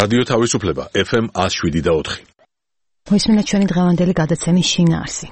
რადიო თავისუფლება FM 107.4. მოისმინეთ ჩვენი დღევანდელი გადაცემის შინაარსი.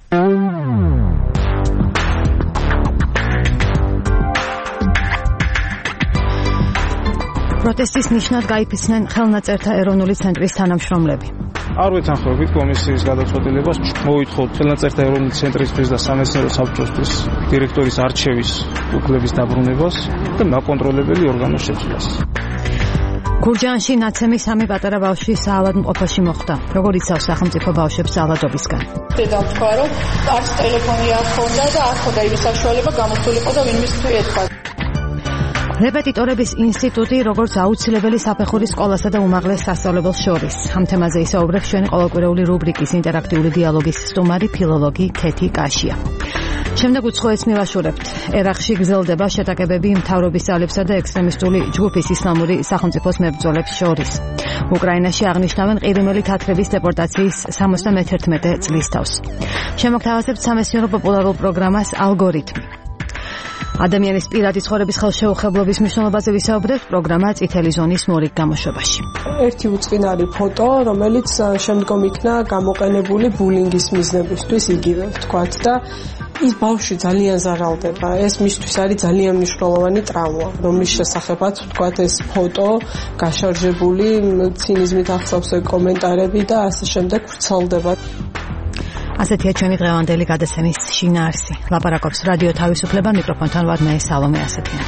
პროტესტის ნიშნად გაიფიცნენ ხელნაწერთა ეროვნული ცენტრის თანამშრომლები. არ ვეთანხმებით კომისიის გადაწყვეტილებას, მოვითხოვთ ხელნაწერთა ეროვნული ცენტრისთვის და სამეცნიერო საბჭოსთვის დირექტორის არჩევის უფლების დაბრუნებას და მაკონტროლებელი ორგანოს შეცვლას. გურჯაანში ნაცემი 3 პატარა ბავშვი საავადმყოფოში მოხვდა. როგორ იცავს სახელმწიფო ბავშვებს საავადობისგან? დედამთქვა, რომ არც ტელეფონი არ ჰქონდა და არ ჰქონდა იმის საშუალება გამოსულიყო და ვინმეს თუ ეთქვა. რეპეტიტორების ინსტიტუტი როგორც აუცილებელი საფეხური სკოლასა და უმაღლეს სასწავლებელს შორის. ამ თემაზე ისაუბრებს ჩვენი ყოველკვირეული რუბრიკის ინტერაქტიული დიალოგის სტუმარი ფილოლოგი ქეთი კაშია. შემდეგ უცხოეთს მივაშურებთ. ერაყში გრძელდება შეტაკებები მთავრობის ძალებსა და ექსტრემისტული ჯგუფის ისლამური სახელმწიფოს მებრძოლებს შორის. უკრაინაში აღნიშნავენ ყირიმელი თათრების დეპორტაციის 71 წლის თავს. შემოგთავაზებთ სამეცნიერო პოპულარულ პროგრამას ალგორითმი. ადამიანის პირადი ცხოვრების ხელშეუხებლობის მნიშვნელობაზე ვისაუბრებთ პროგრამა წითელი ზონის მორიგ გამოშვებაში. ერთი უწყინარი ფოტო, რომელიც შემდგომ იქნა გამოყენებული ბულინგის მიზნებისთვის იგივე ვთქვათ და ის ბავშვი ძალიან ზარალდება. ეს მისთვის არის ძალიან მნიშვნელოვანი ტრავმა, რომლის შესახებაც ვთქვათ ეს ფოტო გაშარჟებული ცინიზმით ახსოვს კომენტარები და ასე შემდეგ ვრცელდება. ასეთია ჩვენი დღევანდელი გადაცემის შინაარსი. ლაპარაკობს რადიო თავისუფლება, მიკროფონთან ვარ მე სალომე ასეთიანი.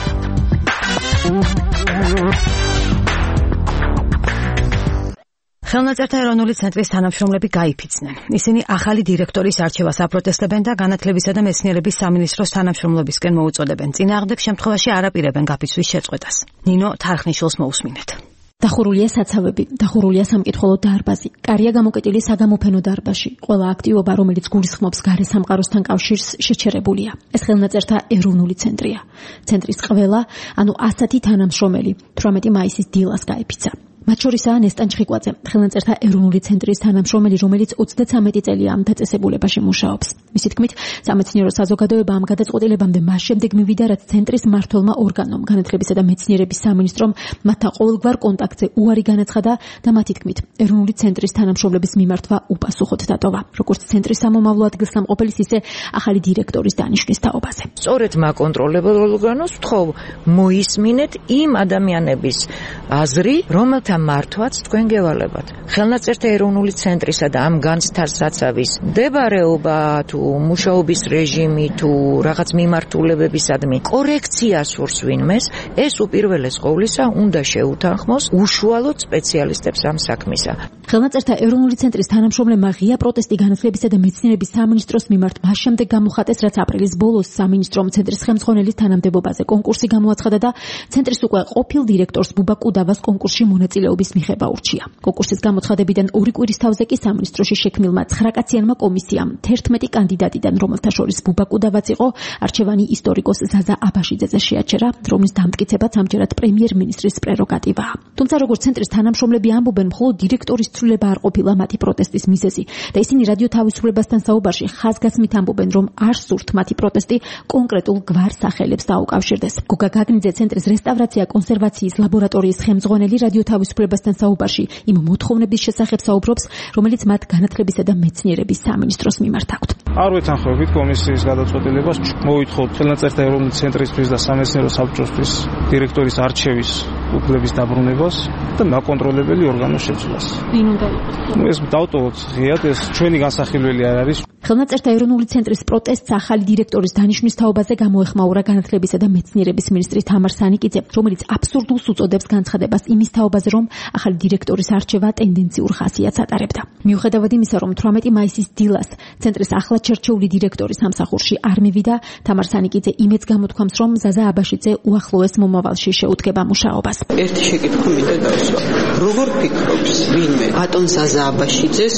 ხელნაწერთა ეროვნული ცენტრის თანამშრომლები გაიფიცნენ. ისინი ახალი დირექტორის არჩევას აპროტესტებენ და განათლებისა და მეცნიერების სამინისტროს თანამშრომლობისკენ მოუწოდებენ. წინააღმდეგ შემთხვევაში არ აპირებენ გაფიცვის შეწყვეტას. ნინო თარხნიშვილს მოусმინეთ. დახურულია საცავები, დახურულია სამკითხველო დარბაზი, კარია გამოკეტილი საგამოფენო დარბაზში. ყველა აქტივობა, რომელიც გულისხმობს გარე სამყაროსთან კავშირს, შეჩერებულია. ეს ხელნაწერთა ეროვნული ცენტრია. ცენტრის ყველა, ანუ 100 თანამშრომელი 18 მაისის დილას გაიფიცა. მათ შორისაა ნესტან ჩხიკვაძე, ხელნაწერთა ეროვნული ცენტრის თანამშრომელი, რომელიც 33 წელია ამ დაწესებულებაში მუშაობს. მისი თქმით, სამეცნიერო საზოგადოება ამ გადაწყვეტილებამდე მას შემდეგ მივიდა, რაც ცენტრის მმართველმა ორგანომ, განათლებისა და მეცნიერების სამინისტრომ მათთან ყოველგვარ კონტაქტზე უარი განაცხადა და მათი თქმით, ეროვნული ცენტრის თანამშრომლების მიმართვა უპასუხოდ დატოვა, როგორც ცენტრის სამომავლო ადგილსამყოფელის, ისე ახალი დირექტორის დანიშვნის თაობაზე. სწორედ მაკონტროლებელ ორგანოს ვთხოვ, მოისმინეთ იმ ადამიანების აზრი, რომელთა მართვაც თქვენ გევალებათ. ხელნაწერთა ეროვნული ცენტრისა და ამ განცდასაცავის მდებარეობა თუ მუშაობის რეჟიმი თუ რაღაც მიმართულებებისადმი კორექცია სურს ვინმეს, ეს უპირველეს ყოვლისა უნდა შეუთანხმოს უშუალოდ სპეციალისტებს ამ საქმისა. ხელნაწერთა ეროვნული ცენტრის თანამშრომლებმა ღია პროტესტი განათლებისა და მეცნიერების სამინისტროს მიმართ მას შემდეგ გამოხატეს, რაც აპრილის ბოლოს სამინისტრომ ცენტრის ხელმძღვანელის თანამდებობაზე კონკურსი გამოაცხადა და ცენტრის უკვე ყოფილ დირექტორს ბუბა კუდავას კონკურსში მონაწილეობის მიღება ურჩია. კონკურსის გამოცხადებიდან 2 კვირის თავზე კი სამინისტროში შექმნილმა 9 კაციანმა კომისიამ 11 კანდიდატიდან, რომელთა შორის ბუბა კუდავაც იყო, არჩევანი ისტორიკოს ზაზა აბაშიძეზე შეაჩერა, რომლის დამტკიცებაც ამჯერად პრემიერ-მინისტრის პრეროგატივაა. თუმცა როგორც ცენტრის თანამშრომლები ამბობენ, მხოლოდ დირექტორის ცვლილება არ ყოფილა მათი პროტესტის მიზეზი და ისინი რადიო თავისუფლებასთან საუბარში ხაზგასმით ამბობენ, რომ არ სურთ მათი პროტესტი კონკრეტულ გვარსახელებს დაუკავშირდეს. გოგა გაგნიძე ცენტრის რესტავრაცია კონსერვაციის ლაბორატორიის ხელმძღვანელი რადიო თავისუფლებასთან საუბარში იმ მოთხოვნების შესახებ საუბრობს, რომელიც მათ განათლებისა და მეცნიერების სამინისტროს მიმართ აქვთ. არ ვეთანხმებით კომისიის გადაწყვეტილებას, მოვითხოვთ ხელნაწერთა ეროვნული ცენტრისთვის და სამეცნიერო საბჭოსთვის დირექტორის არჩევის უფლების დაბრუნებას და მაკონტროლებელი ორგანოს შეცვლას. ვინ უნდა იყოს? ეს დავტოვოთ ღიად, ეს ჩვენი განსახილველი არ არის. ხელნაწერთა ეროვნული ცენტრის პროტესტს ახალი დირექტორის დანიშვნის თაობაზე გამოეხმაურა განათლებისა და მეცნიერების მინისტრი თამარ სანიკიძე, რომელიც აბსურდულს უწოდებს განცხადებას იმის თაობაზე, რომ ახალი დირექტორის არჩევა ტენდენციურ ხასიათს ატარებდა. მიუხედავად იმისა, რომ 18 მაისის დილას ცენტრის ახლად შერჩეული დირექტორი სამსახურში არ მივიდა, თამარ სანიკიძე იმედს გამოთქვამს, რომ ზაზა აბაშიძე უახლოეს მომავალში შეუდგება მუშაობას. ერთი შეკითხვა მინდა დავსვა. როგორ ფიქრობს ვინმე ბატონ ზაზა აბაშიძეს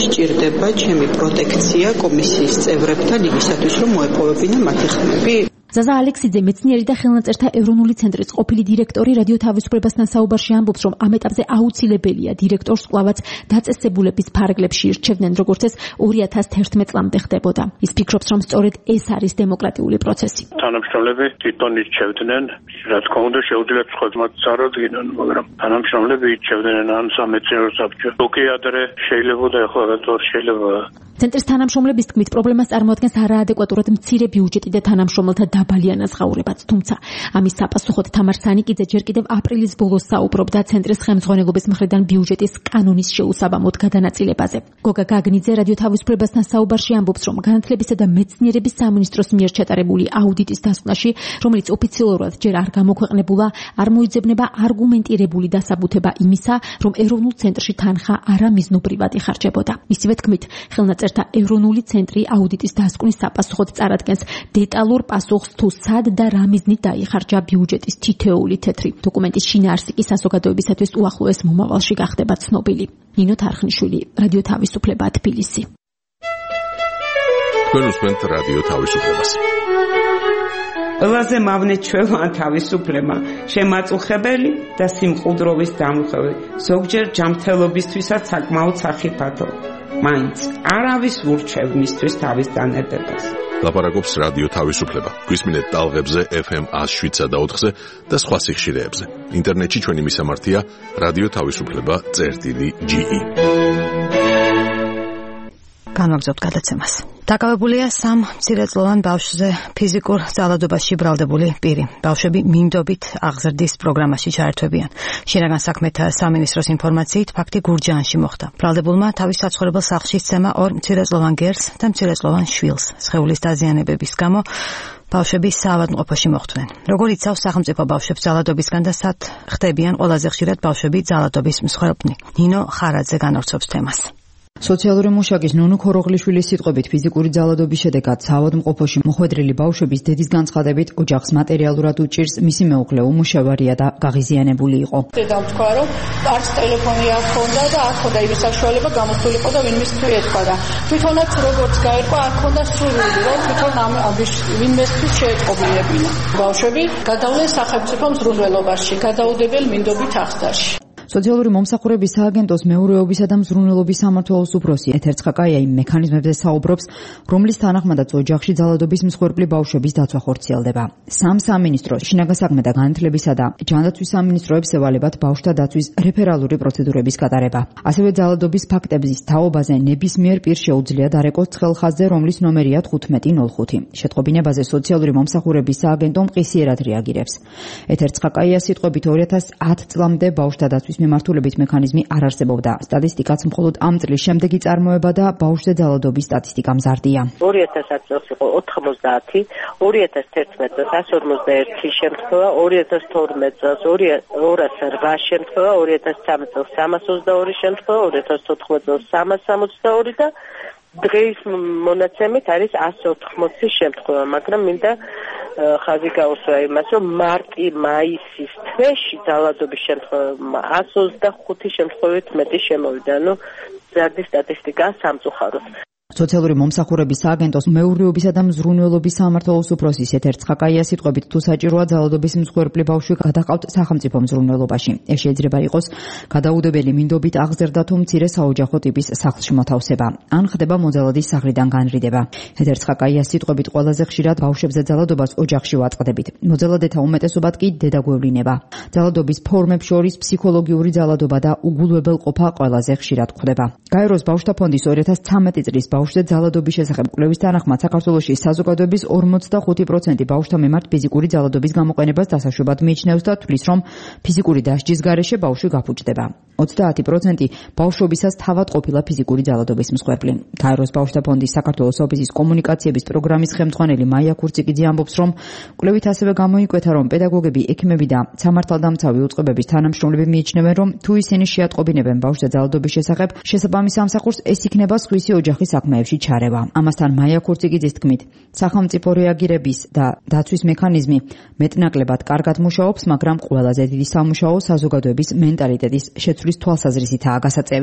სჭირდება ჩემი პროტექცია კომისიის წევრებთან იმისათვის, რომ მოეპოვებინა მათი ხმები? ზაზა ალექსიძე მეცნიერი და ხელნაწერთა ეროვნული ცენტრის ყოფილი დირექტორი რადიო თავისუფლებასთან საუბარში ამბობს, რომ ამ ეტაპზე აუცილებელია დირექტორს კვლავაც დაწესებულების ფარგლებში ირჩევდნენ, როგორც ეს 2011 წლამდე ხდებოდა. ის ფიქრობს, რომ სწორედ ეს არის დემოკრატიული პროცესი. თანამშრომლები თვითონ ირჩევდნენ, რა თქმა უნდა შეუძლებს ხოდმაც წარადგინონ, მაგრამ თანამშრომლები ირჩევდნენ ამ სამეცნიერო საბჭოს. თუკი ადრე შეიძლებოდა, ახლა რატო შეიძლება? ცენტრის თანამშრომლების თქმით, პრობლემას წარმოადგენს არაადეკვატურად მცირე ბიუჯეტი და თანამშრომელთა დაბალი ანაზღაურებაც. თუმცა, ამის საპასუხოდ თამარ სანიკიძე ჯერ კიდევ აპრილის ბოლოს საუბრობდა ცენტრის ხელმძღვანელობის მხრიდან ბიუჯეტის კანონის შეუსაბამოდ გადანაწილებაზე. გოგა გაგნიძე რადიო თავისუფლებასთან საუბარში ამბობს, რომ განათლებისა და მეცნიერების სამინისტროს მიერ ჩატარებული აუდიტის დასკვნაში, რომელიც ოფიციალურად ჯერ არ გამოქვეყნებულა, არ მოიძებნება არგუმენტირებული დასაბუთება იმისა, რომ ეროვნულ ცენტრში თანხა არამიზნობრივად იხარჯებოდა. მისივე თქმით, ხელნაწერთა ეროვნული ცენტრი აუდიტის დასკვნის საპასუხოდ წარადგენს დეტალურ პასუხს თუ სად და რა მიზნით დაიხარჯა ბიუჯეტის თითოეული თეთრი. დოკუმენტის შინაარსი კი საზოგადოებისათვის უახლოეს მომავალში გახდება ცნობილი. ნინო თარხნიშვილი, რადიო თავისუფლება, თბილისი. თქვენ უსმენთ რადიო თავისუფლებას. ყველაზე მავნეჩველოვან თავისუფლება, შემაწუხებელი და სიმყუდროვის დამხევი, ზოგჯერ ჯანმრთელობისთვისაც საკმაოდ სახიფათო. მაინც არავის ურჩევ მისთვის თავის დანედებას. ლაპარაკობს რადიო თავისუფლება. გვისმინეთ ტალღებზე FM 107.4-ზე და სხვა სიხშირეებზე. ინტერნეტში ჩვენი მისამართია რადიო თავისუფლება.ge. განვაგრძობთ გადაცემას. დაკავებულია 3 მცირეწლოვან ბავშვზე ფიზიკურ ძალადობაში ბრალდებული პირი. ბავშვები მინდობით აღზრდის პროგრამაში ჩაერთვებიან. შინაგან საქმეთა სამინისტროს ინფორმაციით ფაქტი გურჯაანში მოხდა. ბრალდებულმა თავის საცხოვრებელ სახლში სცემა 2 მცირეწლოვან გერს და მცირეწლოვან შვილს. სხეულის დაზიანებების გამო ბავშვები საავადმყოფოში მოხვდნენ. როგორ იცავს სახელმწიფო ბავშვებს ძალადობისგან და სად ხდებიან ყველაზე ხშირად ბავშვები ძალადობის მსხვერპლნი? ნინო ხარაძე განავრცობს თემას. სოციალური მუშაკის ნუნუ ქოროღლიშვილის სიტყვებით ფიზიკური ძალადობის შედეგად საავადმყოფოში მოხვედრილი ბავშვების დედის განცხადებით ოჯახს მატერიალურად უჭირს, მისი მეუღლე უმუშევარია და გაღიზიანებული იყო. დედამ თქვა, რომ არც ტელეფონი არ ჰქონდა და არ ჰქონდა იმის საშუალება გამოსულიყო და ვინმეს თუ ეთქვა და თვითონაც როგორც გაირკვა არ ჰქონდა სურვილი, რომ თვითონ ამ ვინმეს თუ შეეტყობინებინა. ბავშვები გადავლენ სახელმწიფო მზრუნველობაში, გადაუდებელ მინდობით აღზრდაში. სოციალური მომსახურების სააგენტოს მეურვეობისა და მზრუნველობის სამმართველოს უფროსი ეთერ ცხაკაია იმ მექანიზმებზე საუბრობს, რომლის თანახმადაც ოჯახში ძალადობის მსხვერპლი ბავშვების დაცვა ხორციელდება. სამინისტრო, შინაგან საქმეთა და განათლებისა და ჯანდაცვის სამინისტროებს ევალებათ ბავშვთა დაცვის რეფერალური პროცედურების გატარება. ასევე ძალადობის ფაქტების თაობაზე ნებისმიერ პირს შეუძლია დარეკოს ცხელხაზზე, რომლის ნომერია 1505. შეტყობინებაზე სოციალური მომსახურების სააგენტო მყისიერად რეაგირებს. ეთერ ცხაკაიას სიტყვებით 2010 წლამდე ბავშვთა დაცვის მიმართულებით მექანიზმი არ არსებობდა. სტატისტიკაც მხოლოდ ამ წლის შემდეგი წარმოება და ბავშვზე ძალადობის სტატისტიკა მზარდია. 2010 წელს იყო 90, 2011 წელს 151 შემთხვევა, 2012 წელს 208 შემთხვევა, 2013 წელს 322 შემთხვევა, 2014 წელს 362 და დღის მონაცემით არის 180 შემთხვევა, მაგრამ მინდა ხაზი გაუსვა იმას, რომ მარტი-მაისის თვეში ძალადობის შემთხვევა 125 შემთხვევით მეტი შემოვიდა. მზარდი სტატისტიკა სამწუხაროდ. სოციალური მომსახურების სააგენტოს მეურვეობისა და მზრუნველობის სამმართველოს უფროსის ეთერ ცხაკაიას სიტყვებით, თუ საჭიროა ძალადობის მსხვერპლი ბავშვი გადაყავთ სახელმწიფო მზრუნველობაში. ეს შეიძლება იყოს გადაუდებელი მინდობით აღზრდა თუ მცირე საოჯახო ტიპის სახლში მოთავსება, ან ხდება მოძალადის სახლიდან განრიდება. ეთერ ცხაკაიას სიტყვებით, ყველაზე ხშირად ბავშვებზე ძალადობას ოჯახში ვაწყდებით. მოძალადეთა უმეტესობად კი დედა გვევლინება. ძალადობის ფორმებს შორის ფსიქოლოგიური ძალადობა და უგულვებელყოფა ყველაზე ხშირად გვხვდება. გაეროს ბავშვთა ფონდის 2013 წლის ბავშვზე ძალადობის შესახებ კვლევის თანახმად საქართველოში საზოგადოების 45% ბავშვთა მიმართ ფიზიკური ძალადობის გამოყენებას დასაშვებად მიიჩნევს და თვლის, რომ ფიზიკური დასჯის გარეშე ბავშვი გაფუჭდება. 30% ბავშვობისას თავად ყოფილა ფიზიკური ძალადობის მსხვერპლი. გაეროს ბავშვთა ფონდის საქართველოს ოფისის კომუნიკაციების პროგრამის ხელმძღვანელი მაია ქურციკიძე ამბობს, რომ კვლევით ასევე გამოიკვეთა, რომ პედაგოგები, ექიმები და სამართალდამცავი უწყებების თანამშრომლები მიიჩნევენ, რომ თუ ისინი შეატყობინებენ ბავშვზე ძალადობის შესახებ, შესაბამის სამსახურს ეს იქნება სხვისი ოჯახის საქმეებში ჩარევა. ამასთან მაია ქურციკიძის თქმით, სახელმწიფო რეაგირების და დაცვის მექანიზმი მეტნაკლებად კარგად მუშაობს, მაგრამ ყველაზე დიდი სამუშაო საზოგადოების მენტალიტეტის შეცვლის თვალსაზრისითაა გასაწევი.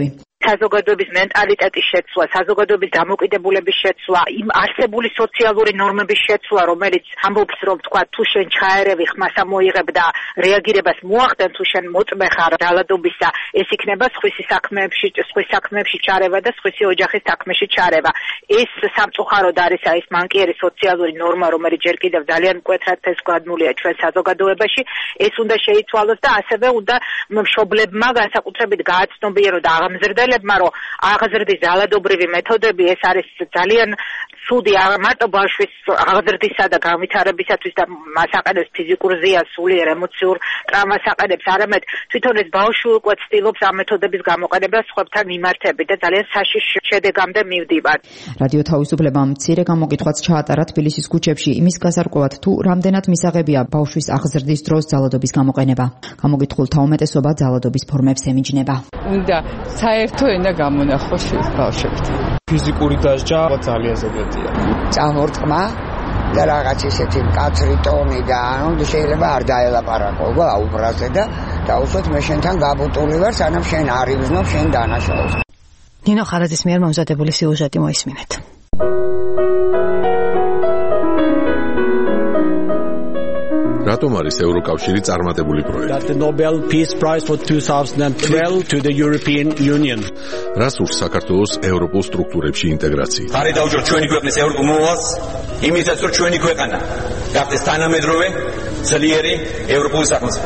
საზოგადოების მენტალიტეტის შეცვლა, საზოგადოების დამოკიდებულების შეცვლა, იმ არსებული სოციალური ნორმების შეცვლა, რომელიც ამბობს, რომ თქვა, თუ შენ ჩაერევი, ხმასა მოიღებ და რეაგირებას მოახდენ, თუ შენ მოწმე ხარ ძალადობისა, ეს იქნება სხვისი საქმეებში ჩარევა და სხვისი ოჯახის საქმეში ჩარევა. ეს სამწუხაროდ არის ეს მანკიერი სოციალური ნორმა, რომელიც ჯერ კიდევ ძალიან მკვეთრად თესგადმულია ჩვენ საზოგადოებაში, ეს უნდა შეიცვალოს და ასევე უნდა მშობლებმა განსაკუთრებით გააცნობიერო და აღმზრდელებმა, რომ აღზრდის ძალადობრივი მეთოდები ეს არის ძალიან ცუდი არა მარტო ბავშვის აღზრდისა და განვითარებისათვის და მას აყენებს ფიზიკურ ზიანს, სულიერ ემოციურ ტრავმას აყენებს, არამედ თვითონ ეს ბავშვი უკვე ცდილობს ამ მეთოდების გამოყენებას სხვებთან მიმართებით და ძალიან საშიშ შედეგამდე მივდივარ. რადიო თავისუფლებამ მცირე გამოკითხვაც ჩაატარა თბილისის ქუჩებში იმის გასარკვევად, თუ რამდენად მისაღებია ბავშვის აღზრდის დროს ძალადობის გამოყენება. გამოკითხულთა უმეტესობა ძალადობის ფორმებს ემიჯნება. უნდა საერთო ენა გამონახოს ბავშვებთან. ფიზიკური დასჯა ძალიან ზოგადია. წამორტყმა და რაღაც ისეთი მკაცრი ტონი და ანუ შეიძლება არ დაელაპარაკო აუბრაზე და დაუშვათ მე შენთან გაბუტული ვარ, სანამ შენ არ იგრძნობ შენ დანაშაულს. ნინო ხარაძის მიერ მომზადებული სიუჟეტი მოისმინეთ. რატომ არის ევროკავშირი წარმატებული პროექტი? The Nobel Peace Prize for 2012 to the European Union. რას ურს საქართველოს ევროპულ სტრუქტურებში ინტეგრაცია? ხარი დაუჭიროთ ჩვენი ქვეყნის ევროპულ მოვალს, იმითაც რომ ჩვენი ქვეყანა გახდეს თანამედროვე, ძლიერი ევროპული სახელმწიფო.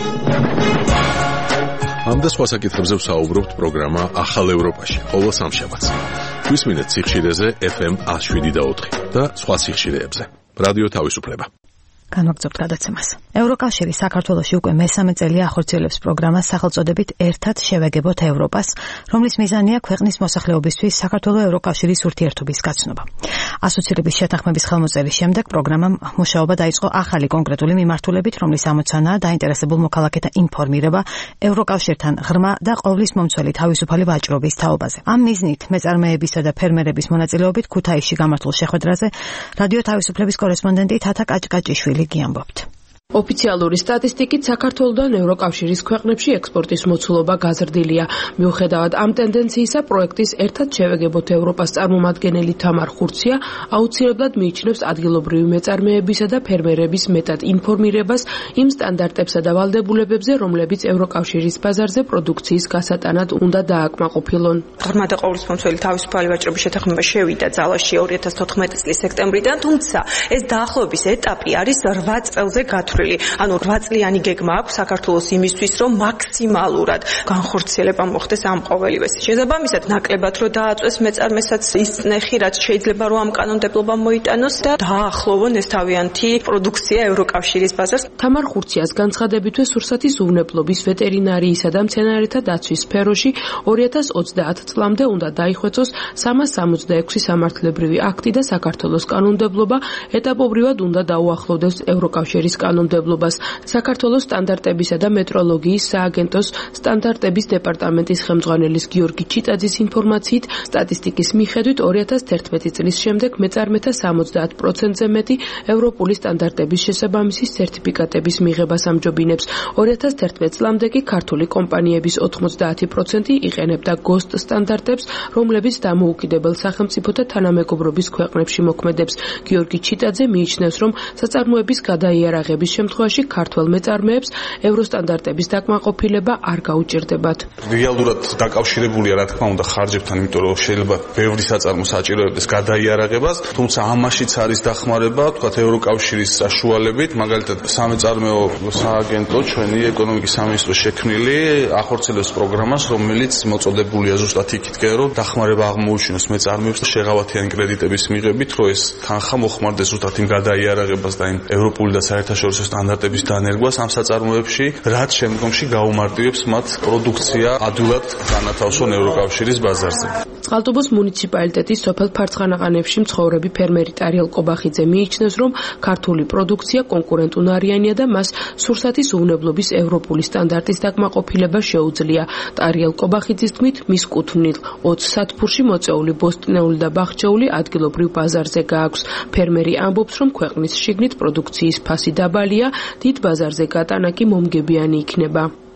ამ და სხვა საკითხებზე ვსაუბრობთ პროგრამა ახალ ევროპაში, ყოველ სამშაბათს. გვისმინეთ სიხშირეზე FM 107.4 და სხვა სიხშირეებზე. რადიო თავისუფლება. განვაგრძობთ გადაცემას. ევროკავშირი საქართველოში უკვე მესამე წელია ახორციელებს პროგრამას სახელწოდებით ერთად შევეგებოთ ევროპას, რომლის მიზანია ქვეყნის მოსახლეობისთვის საქართველოს ევროკავშირის ურთიერთობის გაცნობა. ასოცირების შეთანხმების ხელმოწერის შემდეგ პროგრამამ მუშაობა დაიწყო ახალი კონკრეტული მიმართულებით, რომლის ამოცანაა დაინტერესებულ მოქალაქეთა ინფორმირება ევროკავშირთან ღრმა და ყოვლის მომცველი თავისუფალი ვაჭრობის თაობაზე. ამ მიზნით მეწარმეებისა და ფერმერების მონაწილეობით ქუთაისში გამართულ შეხვედრაზე რადიო თავისუფლების კორესპონდენტი თათა კაჭკაჭიშვილი გიამბობთ. ოფიციალური სტატისტიკით საქართველოსთან ევროკავშირის ქვეყნებში ექსპორტის მოცულობა გაზრდილია. მიუხედავად ამ ტენდენციისა, პროექტის ერთად შევეგებოთ ევროპას წარმომადგენელი თამარ ხურცია აუცილებლად მიიჩნევს ადგილობრივი მეწარმეებისა და ფერმერების მეტად ინფორმირებას იმ სტანდარტებსა და ვალდებულებებზე, რომლებიც ევროკავშირის ბაზარზე პროდუქციის გასატანად უნდა დააკმაყოფილონ. ღრმა და ყოვლისმომცველი თავისუფალი ვაჭრობის შეთანხმება შევიდა ძალაში 2014 წლის სექტემბრიდან, თუმცა ეს დაახლოების ეტაპი არის 8 წელზე გათვლილი. ანუ 8 წლიანი გეგმა აქვს საქართველოს იმისთვის, რომ მაქსიმალურად განხორციელება მოხდეს ამ ყოველივეს. შესაბამისად, ნაკლებად რომ დააწვეს მეწარმესაც ის წნეხი, რაც შეიძლება რომ ამ კანონმდებლობამ მოიტანოს და დაახლოვონ ეს თავიანთი პროდუქცია ევროკავშირის ბაზარს. თამარ ხურციას განცხადებითვე სურსათის უვნებლობის, ვეტერინარიისა და მცენარეთა დაცვის სფეროში 2030 წლამდე უნდა დაიხვეწოს 366 სამართლებრივი აქტი და საქართველოს კანონმდებლობა ეტაპობრივად უნდა დაუახლოვდეს ევროკავშირის კანონმდებლობას. საქართველოს სტანდარტებისა და მეტროლოგიის სააგენტოს სტანდარტების დეპარტამენტის ხელმძღვანელის გიორგი ჩიტაძის ინფორმაციით, სტატისტიკის მიხედვით 2011 წლის შემდეგ მეწარმეთა 70%-ზე მეტი ევროპული სტანდარტების შესაბამისი სერტიფიკატების მიღებას ამჯობინებს. 2011 წლამდე კი ქართული კომპანიების 90% იყენებდა GOST სტანდარტებს, რომლებიც დამოუკიდებელ სახელმწიფოთა თანამეგობრობის ქვეყნებში მოქმედებს. გიორგი ჩიტაძე მიიჩნევს, რომ საწარმოების გადაიარაღების შემთხვევაში ქართველ მეწარმეებს ევროსტანდარტების დაკმაყოფილება არ გაუჭირდებათ. რეალურად დაკავშირებულია რა თქმა უნდა ხარჯებთან, იმიტომ რომ შეიძლება ბევრი საწარმო საჭიროებდეს გადაიარაღებას, თუმცა ამაშიც არის დახმარება, თქვათ ევროკავშირის საშუალებით, მაგალითად სამეწარმეო სააგენტო ჩვენი ეკონომიკის სამინისტრო შექმნილი ახორციელებს პროგრამას, რომელიც მოწოდებულია ზუსტად იქითკენ, რომ დახმარება აღმოუჩინოს მეწარმეებს შეღავათიანი კრედიტების მიღებით, რომ ეს თანხა მოხმარდეს ზუსტად იმ გადაიარაღებას და იმ ევროპული და საერთაშორისო სტანდარტების დანერგვას ამ საწარმოებში, რაც შემდგომში გაუმარტივებს მათ პროდუქცია ადვილად განათავსონ ევროკავშირის ბაზარზე. წყალტუბოს მუნიციპალიტეტის სოფელ ფარცხანაყანებში მცხოვრები ფერმერი ტარიელ კობახიძე მიიჩნევს, რომ ქართული პროდუქცია კონკურენტუნარიანია და მას სურსათის უვნებლობის ევროპული სტანდარტის დაკმაყოფილება შეუძლია. ტარიელ კობახიძის თქმით, მის კუთვნილ 20 სათფურში მოწეული ბოსტნეული და ბახჩეული ადგილობრივ ბაზარზე გააქვს. ფერმერი ამბობს, რომ ქვეყნის შიგნით პროდუქციის ფასი დაბალია, დიდ ბაზარზე გატანა კი მომგებიანი იქნება.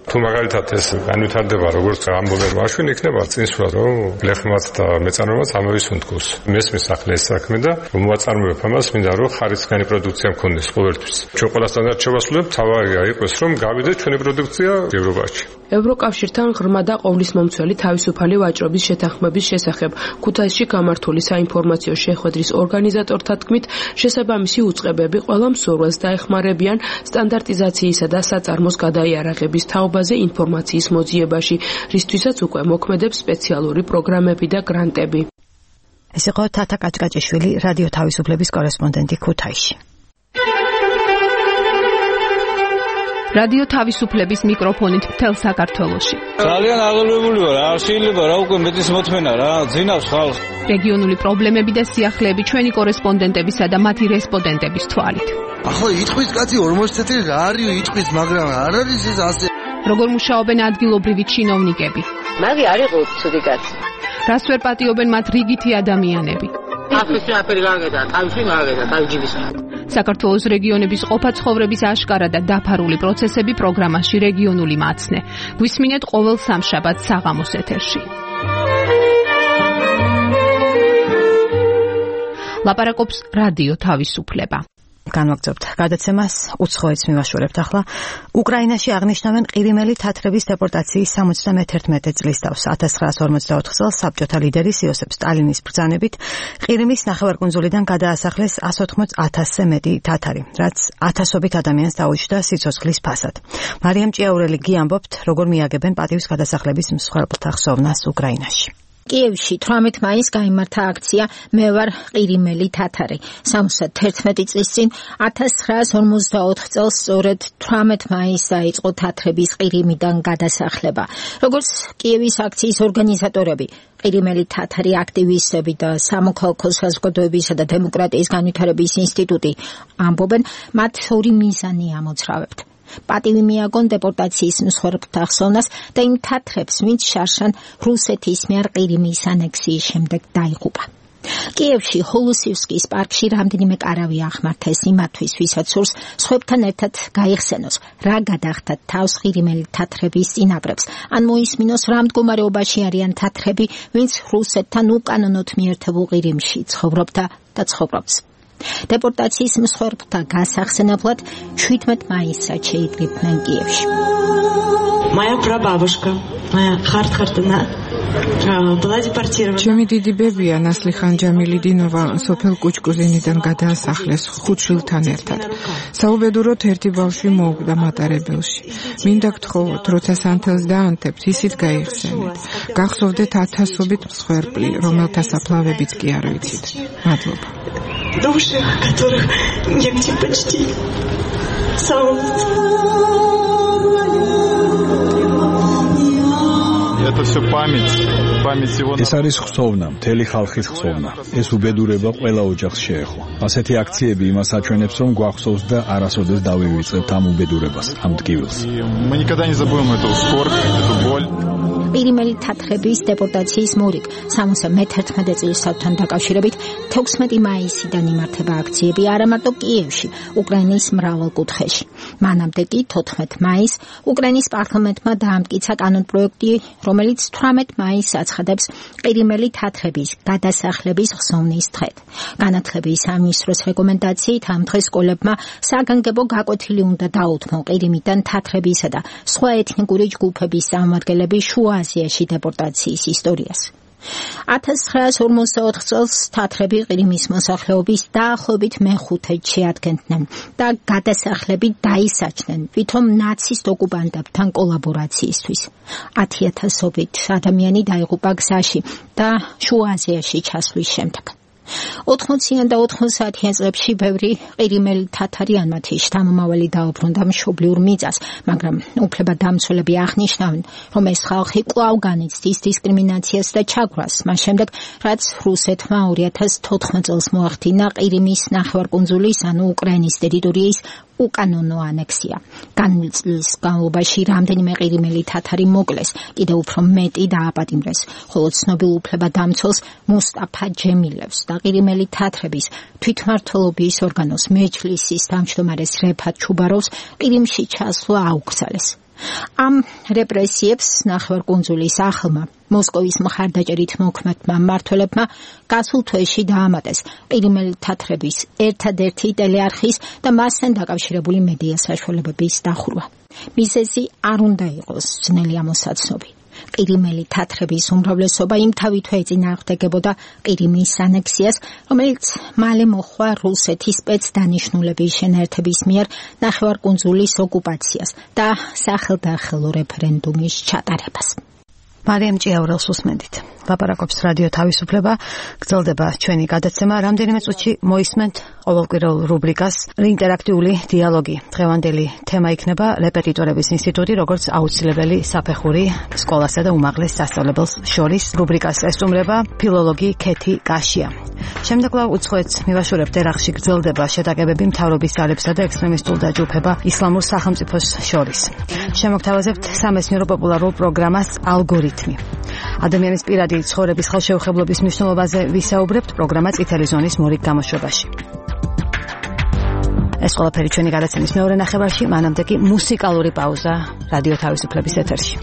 თუ მაგალითად ეს განვითარდება როგორც ამბობენ მაშინ იქნება წინსვლა რომ გლეხმაც და მეწარმეებმაც ამოვის უნდკოს მესმის ახლა ეს საქმე და მოაწარმოებ ამას მინდა რომ ხარისხიანი პროდუქცია მქონდეს ყოველთვის ჩვენ ყველასთან შევასრულებთ თავარია იყოს რომ გავიდეს ჩვენი პროდუქცია ევროპაში ევროკავშირთან ღრმა და ყოვლისმომცველი თავისუფალი ვაჭრობის შეთანხმების შესახებ ქუთაისში გამართული საინფორმაციო შეხვედრის ორგანიზატორთა თქმით შესაბამისი უწყებები ყველა მსურველს დაეხმარებიან სტანდარტიზაციისა და საწარმოს გადაიარაღების თაობაზე ინფორმაციის მოძიებაში, რისთვისაც უკვე მოქმედებს სპეციალური პროგრამები და გრანტები. ეს იყო თათა კაჭკაჭიშვილი, რადიო თავისუფლების კორესპონდენტი ქუთაისში. რადიო თავისუფლების მიკროფონით მთელ საქართველოში. ძალიან აღელვებული ვარ, არ შეიძლება რა უკვე მეტის მოთმენა რა, ძინავს ხალხს. რეგიონული პრობლემები და სიახლეები ჩვენი კორესპონდენტებისა და მათი რესპონდენტების თვალით. ახლა იტყვის კაცი 40 წელი რა არის იტყვის, მაგრამ არ არის ეს ასე. როგორ მუშაობენ ადგილობრივი ჩინოვნიკები? მაგი არ იყო ცუდი კაცი. რას ვერ პატიობენ მათ რიგითი ადამიანები? აფრიკი აფერი გაგედა, თავში მაგედა, თავჯიბის. საქართველოს რეგიონების ყოფა-ცხოვრების აშკარა და დაფარული პროცესები პროგრამაში რეგიონული მაცნე. გვისმინეთ ყოველ სამშაბათს საღამოს ეთერში. ლაპარაკობს რადიო თავისუფლება. განვაგრძობთ გადაცემას, უცხოეთს მივაშორებთ ახლა. უკრაინაში აღნიშნავენ ყირიმელი თათრების დეპორტაციის 71 წლის თავს. 1944 წელს საბჭოთა ლიდერის იოსებ სტალინის ბრძანებით ყირიმის ნახევარკუნძულიდან გადაასახლეს 180,000-ზე მეტი თათარი, რაც ათასობით ადამიანს დაუჭდა სიცოცხლის ფასად. მარიამ ჭიაურელი გიამბობთ, როგორ მიაგებენ პატივის გადასახლების მსხვერპლთა ხსოვნას უკრაინაში. კიევში 18 მაისს გაიმართა აქცია მე ვარ ყირიმელი თათარი. 71 წლის წინ 1944 წელს სწორედ 18 მაისს დაიწყო თათრების ყირიმიდან გადასახლება. როგორც კიევის აქციის ორგანიზატორები, ყირიმელი თათარი აქტივისტები და სამოქალაქო საზოგადოებისა და დემოკრატიის განვითარების ინსტიტუტი ამბობენ, მათ ორი მიზანი ამოძრავებთ. პატივი მიაგონ დეპორტაციის მსხვერპლთა ხსოვნას და იმ თათრებს, ვინც შარშან რუსეთის მიერ ყირიმის ანექსიის შემდეგ დაიღუპა. კიევში ჰოლოსივსკის პარკში რამდენიმე კარავი აღმართეს იმათთვის, ვისაც სურს სხვებთან ერთად გაიხსენოს, რა გადახდათ თავს ყირიმელი თათრების წინაპრებს, ან მოისმინოს რა მდგომარეობაში არიან თათრები, ვინც რუსეთთან უკანონოდ მიერთებულ ყირიმში ცხოვრობდა და ცხოვრობს. დეპორტაციის მსხვერპლთა გასახსენებლად 17 მაისს შეიკრიბნენ კიევში. Моя прабабушка, моя хартхартна была депортирована. ჩემი დიდი ბებია ნასლიხან ჯამილიდინოვა სოფელ კუჩკუზინიდან გადაასახლეს 5 შვილთან ერთად. საუბედუროდ ერთი ბავშვი მოუკვდა მატარებელში. მინდა გთხოვოთ, როცა სანთელს დაანთებთ, ისიც გაიხსენეთ. გახსოვდეთ ათასობით მსხვერპლი, რომელთა საფლავებიც კი არ ვიცით. მადლობა. Души, которых негде почти Это все память его. ეს არის ხსოვნა, მთელი ხალხის ხსოვნა. ეს უბედურება ყველა ოჯახს შეეხო. ასეთი აქციები იმას აჩვენებს, რომ გვახსოვს და არასოდეს დავივიწყებთ ამ უბედურებას, ამ ტკივილს. Мы никогда не забудем эту скорбь, эту боль. ყირიმელი თათრების დეპორტაციის მორიგ 71 წლისთავთან დაკავშირებით 16 მაისიდან იმართება აქციები არა მარტო კიევში, უკრაინის მრავალ კუთხეში. მანამდე კი 14 მაისს უკრაინის პარლამენტმა დაამტკიცა კანონპროექტი, რომელიც 18 მაისს აცხადებს ყირიმელი თათრების გადასახლების ხსოვნის დღედ. განათლების სამინისტროს რეკომენდაციით ამ დღეს სკოლებმა საგანგებო გაკვეთილი უნდა დაუთმო ყირიმიდან თათრებისა და სხვა ეთნიკური ჯგუფების წარმომადგენლების შუა აზიაში დეპორტაციის ისტორიას. 1944 წელს თათრები ყირიმის მოსახლეობის დაახლოებით მეხუთედში ადგენდნენ და გადასახლებით დაისაჯნენ ვითომ ნაცისტ ოკუპანტებთან კოლაბორაციისთვის. 10,000-ობით ადამიანი დაიღუპა გზაში და შუა აზიაში ჩასვლის შემდეგ. 80-იან და 90-იან წლებში ბევრი ყირიმელი თათარი მათი შთამომავალი დაუბრუნდა მშობლიურ მიწას, მაგრამ უფლებადამცველები აღნიშნავენ, რომ ეს ხალხი კვლავ განიცდის დისკრიმინაციას და ჩაგვას, მას შემდეგ, რაც რუსეთმა 2014 წელს მოახდინა ყირიმის ნახევარკუნძულის, ანუ უკრაინის ტერიტორიის უკანონო ანექსია. განვლილ წლის განმავლობაში რამდენიმე ყირიმელი თათარი მოკლეს, კიდევ უფრო მეტი დააპატიმრეს, ხოლო ცნობილ უფლებადამცველს მუსტაფა ჯემილევს და ყირიმელი თათრების თვითმმართველობის ორგანოს მეჯლისის თავმჯდომარეს რეფათ ჩუბაროვს ყირიმში ჩასვლა აუკრძალეს. ამ რეპრესიებს ნახევარკუნძულის ახლმა მოსკოვის მხარდაჭერით მოქმედმა მმართველებმა გასულ თვეში დაამატეს ყირიმელი თათრების ერთადერთი ტელეარხის და მასთან დაკავშირებული მედია საშუალებების დახურვა. მიზეზი არ უნდა იყოს ძნელი ამოსაცნობი. ყირიმელი თათრების უმრავლესობა იმთავითვე ეწინააღმდეგებოდა ყირიმის ანექსიას, რომელიც მალე მოჰყვა რუსეთის სპეცდანიშნულების შენაერთების მიერ ნახევარკუნძულის ოკუპაციას და სახელდახელო რეფერენდუმის ჩატარებას. მარიამ ჭიაურელს უსმენთ. ლაპარაკობს რადიო თავისუფლება, გრძელდება ჩვენი გადაცემა. რამდენიმე წუთში მოისმენთ ყოველკვირეულ რუბრიკას ინტერაქტიული დიალოგი. დღევანდელი თემა იქნება რეპეტიტორების ინსტიტუტი, როგორც აუცილებელი საფეხური სკოლასა და უმაღლეს სასწავლებელს შორის. რუბრიკას ესტუმრება ფილოლოგი ქეთი კაშია. შემდეგ კვლავ უცხოეთს მივაშორებთ, ერაყში გრძელდება შეტაკებები მთავრობის ძალებსა და ექსტრემისტულ დაჯგუფება ისლამურ სახელმწიფოს შორის. შემოგთავაზებთ სამეცნიერო პოპულარულ პროგრამას ალგორითმი. ადამიანის პირადი ცხოვრების ხელშეუხებლობის მნიშვნელობაზე ვისაუბრებთ პროგრამა წითელი ზონის მორიგ გამოშვებაში. ეს ყველაფერი ჩვენი გადაცემის მეორე ნახევარში, მანამდე კი მუსიკალური პაუზა რადიო თავისუფლების ეთერში.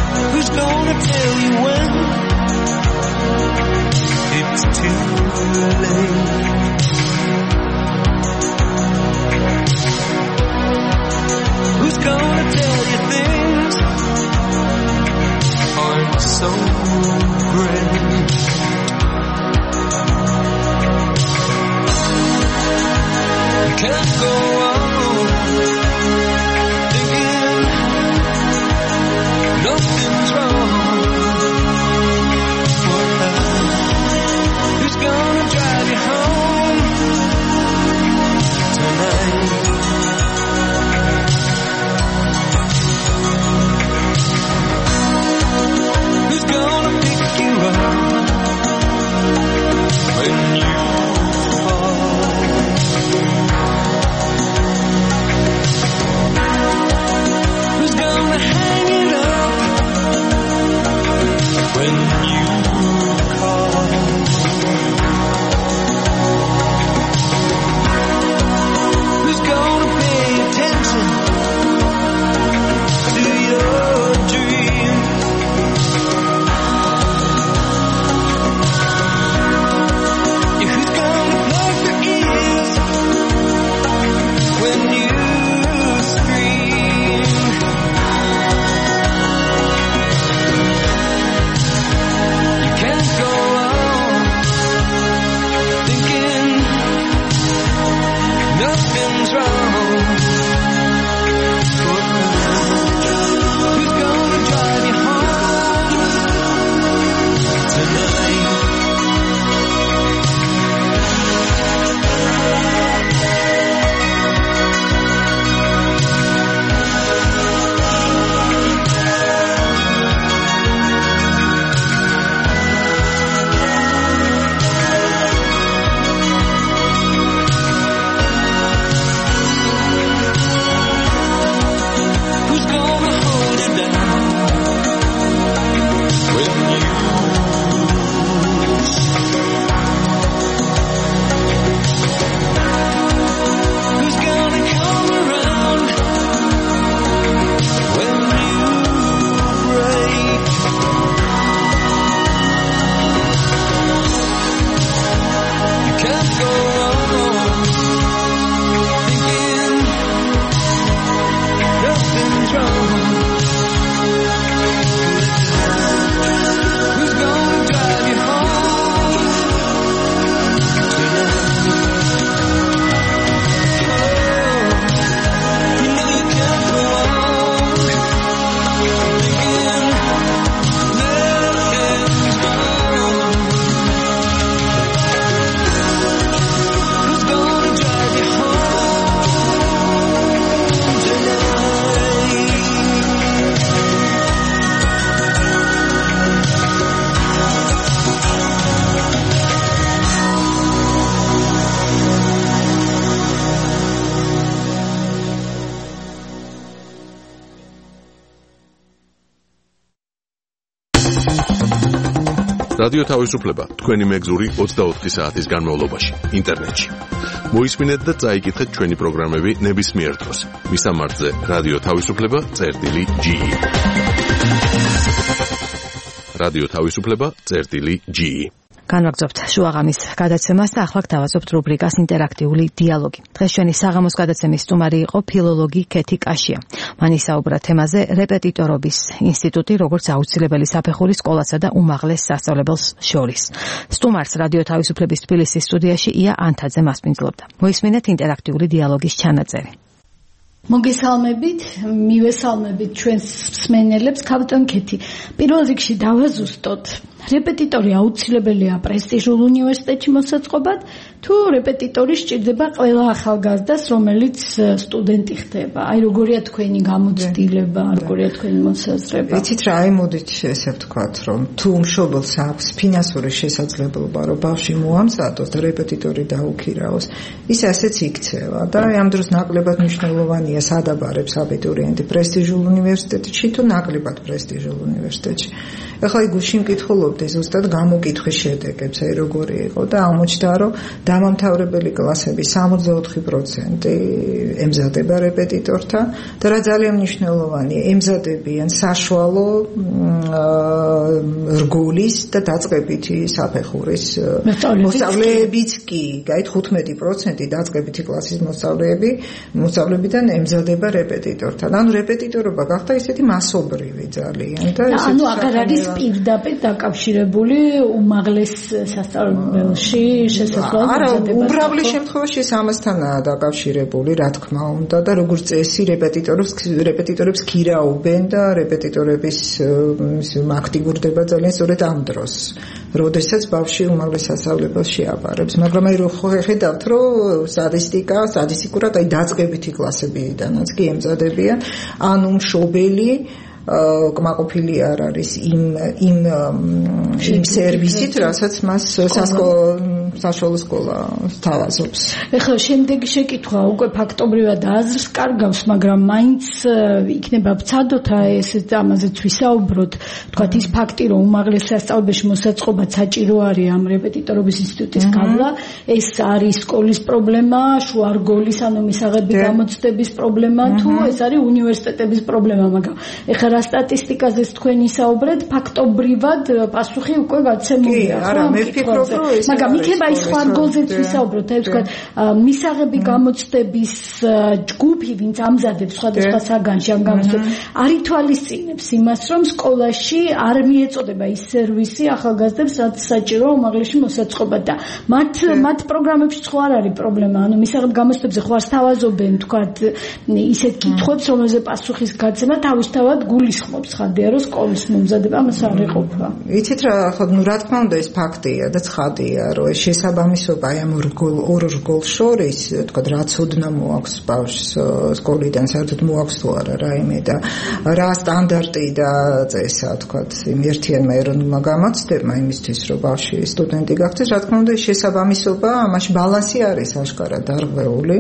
It's too რადიო თავისუფლება თქვენი მეგზური 24 საათის განმავლობაში ინტერნეტში. მოისმინეთ და წაიკითხეთ ჩვენი პროგრამები ნებისმიერ დროს. მისამართზე რადიო თავისუფლება.ge. რადიო თავისუფლება.ge. განვაგრძობთ შუაღამის გადაცემას და ახლა დავაწყობთ რუბრიკას ინტერაქტიული დიალოგი. დღეს ჩვენი საღამოს გადაცემის სტუმარი იყო ფილოლოგი ქეთი კაშია. მან ისაუბრა თემაზე რეპეტიტორობის ინსტიტუტი, როგორც აუცილებელი საფეხური სკოლასა და უმაღლეს სასწავლებელს შორის. სტუმარს რადიო თავისუფლების თბილისის სტუდიაში ია ანთაძე მასპინძლობდა. მოისმინეთ ინტერაქტიული დიალოგის ჩანაწერი. მოგესალმებით, მივესალმებით ჩვენს მსმენელებს, ქალბატონ ქეთი. პირველ რიგში დავაზუსტოთ, რეპეტიტორი აუცილებელია პრესტიჟულ უნივერსიტეტში მოსაწყობად, თუ რეპეტიტორი სჭირდება ყველა ახალგაზრდას, რომელიც სტუდენტი ხდება. აი როგორია თქვენი გამოცდილება, როგორია თქვენი მოსაზრება? იცით რა, აი მოდით ესე ვთქვათ, რომ თუ მშობელს აქვს ფინანსური შესაძლებლობა, რომ ბავშვი მოამზადოს და რეპეტიტორი დაუქირაოს, ის ასეც იქცევა და ამ დროს ნაკლებად მნიშვნელოვანია სადაბარებს აბიტურიენტი პრესტიჟულ უნივერსიტეტში თუ ნაკლებად პრესტიჟულ უნივერსიტეტში. ეხლა გულში მკითხულობდი ზუსტად გამოკითხვის შედეგებს, აი როგორი იყო და აღმოჩნდა, რომ დამამთავრებელი კლასების 64% ემზადება რეპეტიტორთან და რა ძალიან მნიშვნელოვანია, ემზადებიან საშუალო რგოლის და დაწყებითი საფეხურის მოსწავლეებიც კი, გაით 15% დაწყებითი კლასის მოსწავლეებიდან ემზადება რეპეტიტორთან. ანუ რეპეტიტორობა გახდა ისეთი მასობრივი ძალიან და ანუ აღარ არის პირდაპირ დაკავშირებული უმაღლეს სასწავლებელში შესაძლოა არა, უმრავლეს შემთხვევაში ეს ამასთანაა დაკავშირებული, რა თქმა უნდა და როგორც წესი რეპეტიტორებს ქირაობენ და რეპეტიტორების აქტიურდება ძალიან სწორედ ამ დროს, როდესაც ბავშვი უმაღლეს სასწავლებელში აბარებს. მაგრამ აი რო ხედავთ, რომ სტატისტიკურად აი დაწყებითი კლასებიდანაც კი ემზადებიან, ანუ მშობელი კმაყოფილი არ არის იმ სერვისით, რასაც მას საშუალო სკოლა სთავაზობს. ეხლა შემდეგი შეკითხვა უკვე ფაქტობრივად აზრს კარგავს, მაგრამ მაინც იქნება ვცადოთ ესეც ამაზეც ვისაუბროთ, თქვათ ის ფაქტი, რომ უმაღლეს სასწავლებელში მოსაწყობად საჭირო არის ამ რეპეტიტორობის ინსტიტუტის გავლა, ეს არის სკოლის პრობლემა, შუარგოლის ანუ მისაღები გამოცდების პრობლემა, თუ ეს არის უნივერსიტეტების პრობლემა, მაგრამ ეხლა რა სტატისტიკაზეც თქვენ ისაუბრეთ, ფაქტობრივად პასუხი უკვე გაცემულია. არა, მე ვფიქრობ, რომ ეს მაგრამ იქნება ის ხარგოზეც ვისაუბროთ, აი ვთქვათ, მისაღები გამოცდების ჯგუფი, ვინც ამზადებს სხვადასხვა საგანში ამ გამოცდებს, არ ითვალისწინებს იმას, რომ სკოლაში არ მიეწოდება ის სერვისი ახალგაზრდებს, რაც საჭიროა უმაღლესში მოსაწყობად და მათ პროგრამებში ხო არ არის პრობლემა, ანუ მისაღებ გამოცდებზე ხო არ სთავაზობენ, ვთქვათ, ისეთ კითხვებს, რომელზე პასუხის გაცემა თავისთავად გულისხმობს ხადია, რომ სკოლის მომზადება ამას არ ეყოფა. იცით რა, ხო, რა თქმა უნდა ეს ფაქტია და ცხადია, რომ ეს შესაბამისობა აი ამ ორ რგოლ შორის, თქვა რა ცოდნა მოაქვს ბავშვს სკოლიდან, საერთოდ მოაქვს თუ არა რაიმე და რა სტანდარტი და წესა, თქვა იმ ერთიანმა ეროვნულმა გამოცდებმა იმისთვის, რომ ბავშვი სტუდენტი გახდეს, რა თქმა უნდა ეს შესაბამისობა, ამაში ბალანსი არის აშკარად დარღვეული.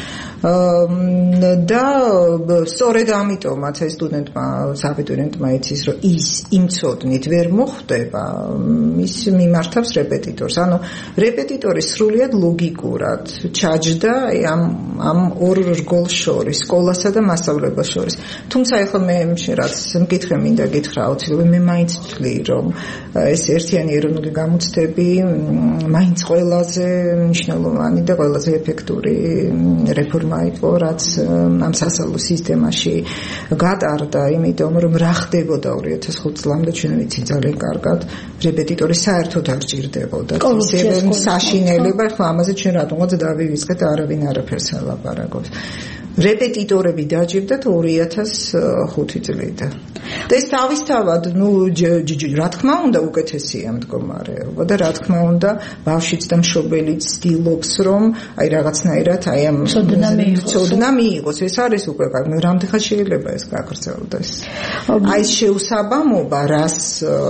და სწორედ ამიტომაც ეს სტუდენტმა, აბიტურიენტმა იცის, რომ ის იმ ცოდნით ვერ მოხვდება, ის მიმართავს რეპეტიტორს. ანუ რეპეტიტორი სრულიად ლოგიკურად ჩაჯდა ამ ორ რგოლ შორის, სკოლასა და მასწავლებელს შორის. თუმცა ეხლა მე რაც მკითხე მინდა გითხრა აუცილებლად, მე მაინც ვთვლი, რომ ეს ერთიანი ეროვნული გამოცდები მაინც ყველაზე მნიშვნელოვანი და ყველაზე ეფექტური რეფორმა იყო, რაც ამ სასწავლო სისტემაში გატარდა, იმიტომ რომ რა ხდებოდა 2005 წლამდე ჩვენ ვიცით ძალიან კარგად, რეპეტიტორი საერთოდ არ ჭირდებოდა. საშინელება, ახლა ამაზე ჩვენ რატომღაც დავივიწყეთ, არავინ არაფერს არ ლაპარაკობს. რეპეტიტორები დაჭირდათ 2005 წლიდან. და ეს თავისთავად, რა თქმა უნდა, უკეთესია მდგომარეობა და რა თქმა უნდა, ბავშვიც და მშობელიც ცდილობს, რომ აი რაღაცნაირად აი ამ ცოდნა მიიღოს. ეს არის უკვე კარგი, რამდენიხან შეიძლება ეს გაგრძელდეს. აი ეს შეუსაბამობა, რას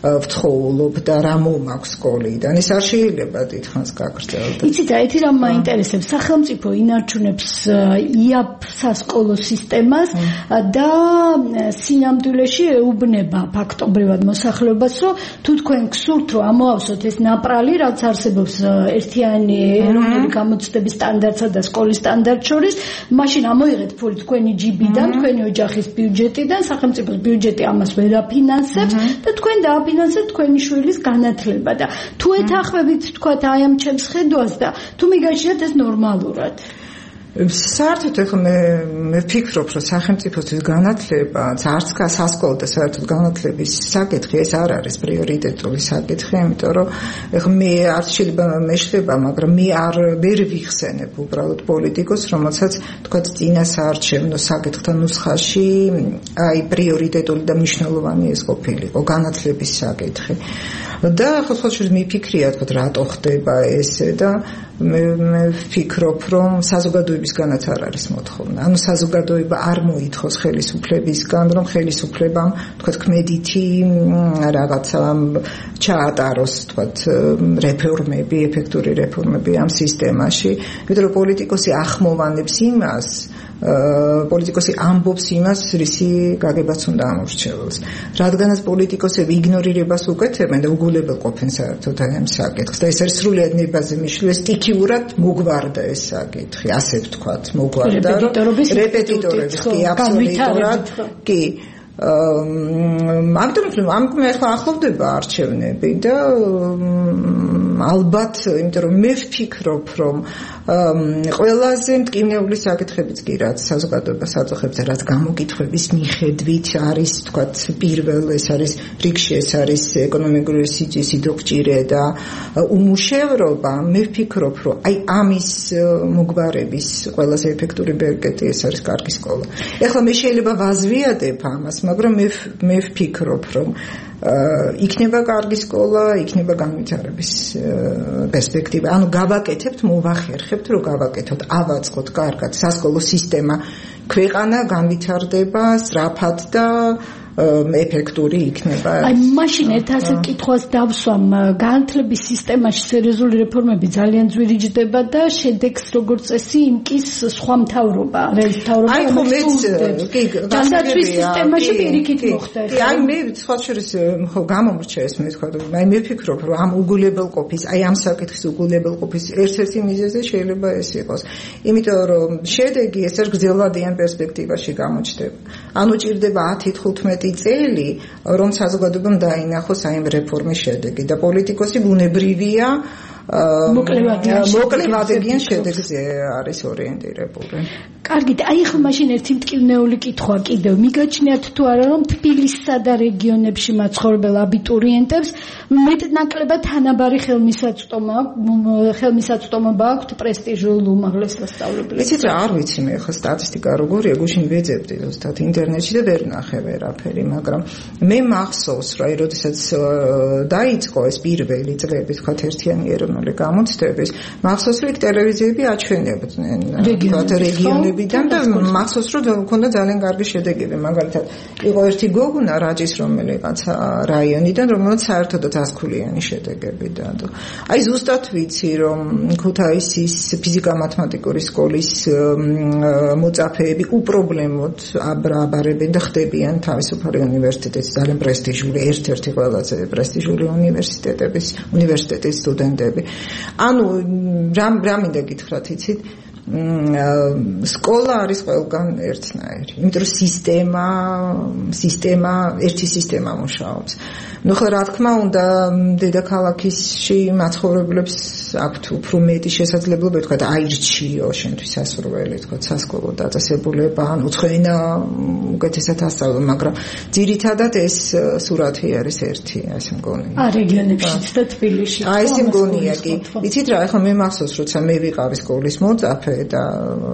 ვთხოვლობ და რა მომაქვს სკოლიდან. ეს არ შეიძლება დიდხანს გაგრძელდეს. იცით, ერთი რამ მაინტერესებს, სახელმწიფო ინარჩუნებს იაფ სასკოლო სისტემას და სინამდვილეში ეუბნება ფაქტობრივად მოსახლეობას, რომ თუ თქვენ გსურთ, რომ ამოავსოთ ეს ნაპრალი, რაც არსებობს ერთიანი ეროვნული გამოცდების სტანდარტსა და სკოლის სტანდარტ შორის, მაშინ ამოიღეთ ფული თქვენი ჯიბიდან, თქვენი ოჯახის ბიუჯეტიდან, სახელმწიფოს ბიუჯეტი ამას ვერ აფინანსებს და თქვენ დააფინანსებთ თქვენი შვილის განათლება და თუ ეთანხმებით თქვათ აი ამ ჩემს ხედვას და თუ მიგაჩნიათ ეს ნორმალურად. საერთოდ ახლა მე ვფიქრობ, რომ სახელმწიფოსთვის განათლება, არც სასკოლო და საერთოდ განათლების საკითხი ეს არ არის პრიორიტეტული საკითხი, იმიტომ რომ ახლა მე არც შეიძლება მეშლება, მაგრამ მე ვერ ვიხსენებ უბრალოდ პოლიტიკოს, რომელსაც თქვათ წინასაარჩევნო საკითხთა ნუსხაში აი პრიორიტეტული და მნიშვნელოვანი ეს ყოფილიყო განათლების საკითხი. და ახლა ხოთშორის მიფიქრია, თქვათ რატო ხდება ესე და მე ვფიქრობ, რომ საზოგადოებისგანაც არ არის მოთხოვნა. ანუ საზოგადოება არ მოითხოვს ხელისუფლებისგან, რომ ხელისუფლებამ, თქვათ, ქმედითი რაღაცა ჩაატაროს, თქვათ, რეფორმები, ეფექტური რეფორმები ამ სისტემაში, იმიტომ რომ პოლიტიკოსი ახმოვანებს იმას, პოლიტიკოსი ამბობს იმას, რისი გაგებაც უნდა ამორჩეულოს. რადგანაც პოლიტიკოსები იგნორირებას უკეთებენ და უგულებელ ყოფენ საერთოდ აი ამ საკითხს და ეს არის სრულიად ნებაზე მიშლეს სტიქიურად მოგვარდა ეს საკითხი, ასე ვთქვათ, მოგვარდა რეპეტიტორების კი აბსოლუტურად კი ამიტომ მე ახლა ახლოვდება არჩევნები და ალბათ, იმიტომ რომ მე ვფიქრობ, რომ ყველაზე მტკივნეული საკითხებიც კი რაც საზოგადოებას აწუხებს და რაც გამოკითხვების მიხედვით არის, თქვათ, პირველ ეს არის რიგში, ეს არის ეკონომიკური სიდოქჭირე და უმუშევრობა. მე ვფიქრობ, რომ აი ამის მოგვარების ყველაზე ეფექტური ბერკეტი ეს არის კარგი სკოლა. ეხლა მე შეიძლება ვაზვიადებ ამას, მაგრამ მე ვფიქრობ, რომ იქნება კარგი სკოლა, იქნება განვითარების პერსპექტივა. ანუ გავაკეთებთ, მოვახერხებთ, რომ გავაკეთოთ, ავაწყოთ კარგად სასკოლო სისტემა, ქვეყანა განვითარდება სწრაფად და ეფექტური იქნება. აი მაშინ ერთ ასეთ კითხვას დავსვამ, განათლების სისტემაში სერიოზული რეფორმები ძალიან ძვირიჯდება და შედეგს როგორც წესი იმკის სხვა მთავრობა, რეალ მთავრობა. აი ხო მეც კი განათლების სისტემაში პირიქით მოხდა. კი აი მე სხვა შორის ხო გამომრჩა ეს მე თქვა, აი მე ვფიქრობ, რომ ამ უგულებელყოფის, აი ამ საკითხის უგულებელყოფის ერთ-ერთი მიზეზი შეიძლება ეს იყოს. იმიტომ რომ შედეგი ეს არ გრძელვადიან პერსპექტივაში გამოჩნდება. ანუ ჭირდება 10-15 წელი, რომ საზოგადოებამ დაინახოს აი ამ რეფორმის შედეგი და პოლიტიკოსი ბუნებრივია მოკლევადიან შედეგზე არის ორიენტირებული. კარგი, აი ხო მაშინ ერთი მტკივნეული კითხვა კიდევ. მიგაჩნიათ თუ არა, რომ თბილისსა და რეგიონებში მაცხოვრებელ აბიტურიენტებს მეტნაკლებად თანაბარი ხელმისაწვდომობა აქვთ პრესტიჟულ უმაღლეს სასწავლებლებში. იცით რა, არ ვიცი მე ხო სტატისტიკა როგორია, გუშინ ვეძებდი ზუსტად ინტერნეტში და ვერ ნახე ვერაფერი, მაგრამ მე მახსოვს, რომ აი როდესაც დაიწყო ეს პირველი წლები, თქვა ერთიანი ეროვნული გამოცდების, მახსოვს რომ ტელევიზიები აჩვენებდნენ რეგიონებიდან და მახსოვს რომ მქონდა ძალიან კარგი შედეგები. მაგალითად, იყო ერთი გოგონა რაჭის რომელიღაც რაიონიდან, რომელსაც საერთოდაც 100-ქულიანი შედეგები დადო. აი ზუსტად ვიცი რომ ქუთაისის ფიზიკა-მათემატიკური სკოლის მოწაფეები უპრობლემოდ აბარებენ და ხდებიან თავისუფალი უნივერსიტეტის ძალიან პრესტიჟული, ერთ-ერთი ყველაზე პრესტიჟული უნივერსიტეტის სტუდენტები. ანუ რა მინდა გითხრათ, იცით, სკოლა არის ყველგან ერთნაირი, იმიტომ რომ ერთი სისტემა მუშაობს. ნუ ხო რა თქმა უნდა, დედაქალაქში მაცხოვრებლებს აქვთ უფრო მეტი შესაძლებლობა, თქვა და აირჩიო შენთვის სასურველი, თქვა სასკოლო დაწესებულება, ანუ ცხენა უკეთესად ასწავლო, მაგრამ ძირითადად ეს სურათი არის ერთი, ასე მგონია. რეგიონებშიც და თბილისში. აი ესე მგონია კი. იცით რა, ახლა მე მახსოვს, როცა მე ვიყავი სკოლის მოწაფე და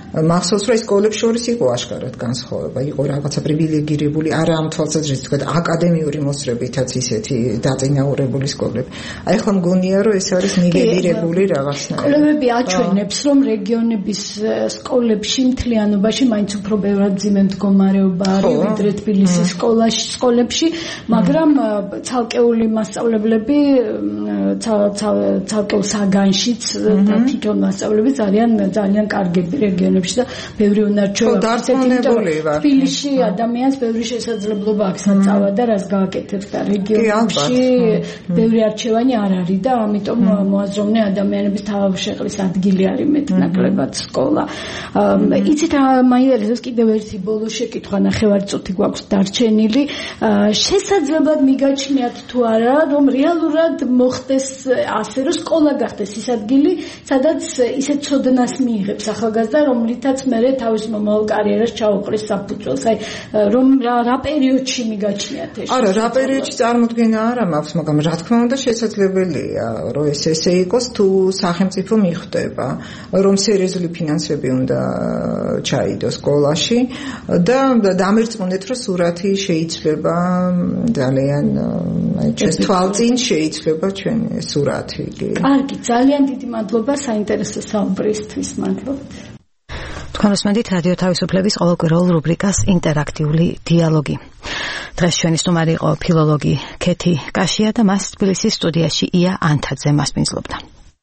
მახსოვს რომ სკოლებს შორის იყო აშკარად განსხვავება, იყო რაღაცა პრივილეგირებული, არა ამ თვალსაზრისით, თქვა აკადემიური მოსწრებითაც ისეთი დაწინაურებული სკოლები. აი ახლა მგონია რომ ეს არის ნიველირებული რაღაცნაირად. სკოლებები აჩვენებს რომ რეგიონების სკოლებში მთლიანობაში მაინც უფრო ბევრად მძიმე მდგომარეობა არის ვიდრე თბილისის სკოლებში, მაგრამ ცალკეული მასწავლებლები ცალკეულ საგანშიც და თვითონ მასწავლებლები ძალიან კარგები რეგიონებში და ბევრი უნარჩვევაა. თბილისში ადამიანს ბევრი შესაძლებლობა აქვს საწავა და რას გააკეთებს და რეგიონებში ბევრი არჩევანი არ არის და ამიტომ მოაზროვნე ადამიანების თავშეყრის ადგილი არის მეტნაკლებად სკოლა. იცით მაინტერესებს კიდევ ერთი ბოლო შეკითხვა, ნახევარი წუთი გვაქვს დარჩენილი. შესაძლებად მიგაჩნიათ თუ არა რომ რეალურად მოხდეს ასე რომ სკოლა გახდეს ის ადგილი სადაც ისეთ ცოდნას მიიღებს ახალგაზრდა რომლითაც მერე თავის მომავალ კარიერას ჩაუყრის საფუძველს. აი რომ რა პერიოდში მიგაჩნიათ ეს? არა, რა პერიოდში წარმოდგენა არა მაქვს, მაგრამ რა თქმა უნდა შესაძლებელია რომ ესე იყოს თუ სახელმწიფო მიხვდება რომ სერიოზული ფინანსები უნდა ჩაიდოს სკოლაში და დამერწმუნეთ რომ სურათი შეიძლება ძალიან ჩვენს თვალწინ შეიძლება ჩვენი სურათი. კარგი, ძალიან დიდი მადლობა საინტერესო საუბრისთვის. მადლობა. თქვენ უსმენთ რადიო თავისუფლების ყოველკვირეულ რუბრიკას ინტერაქტიული დიალოგი. დღეს ჩვენი სტუმარი იყო ფილოლოგი ქეთი კაშია და მას თბილისის სტუდიაში ია ანთაძე მასპინძლობდა.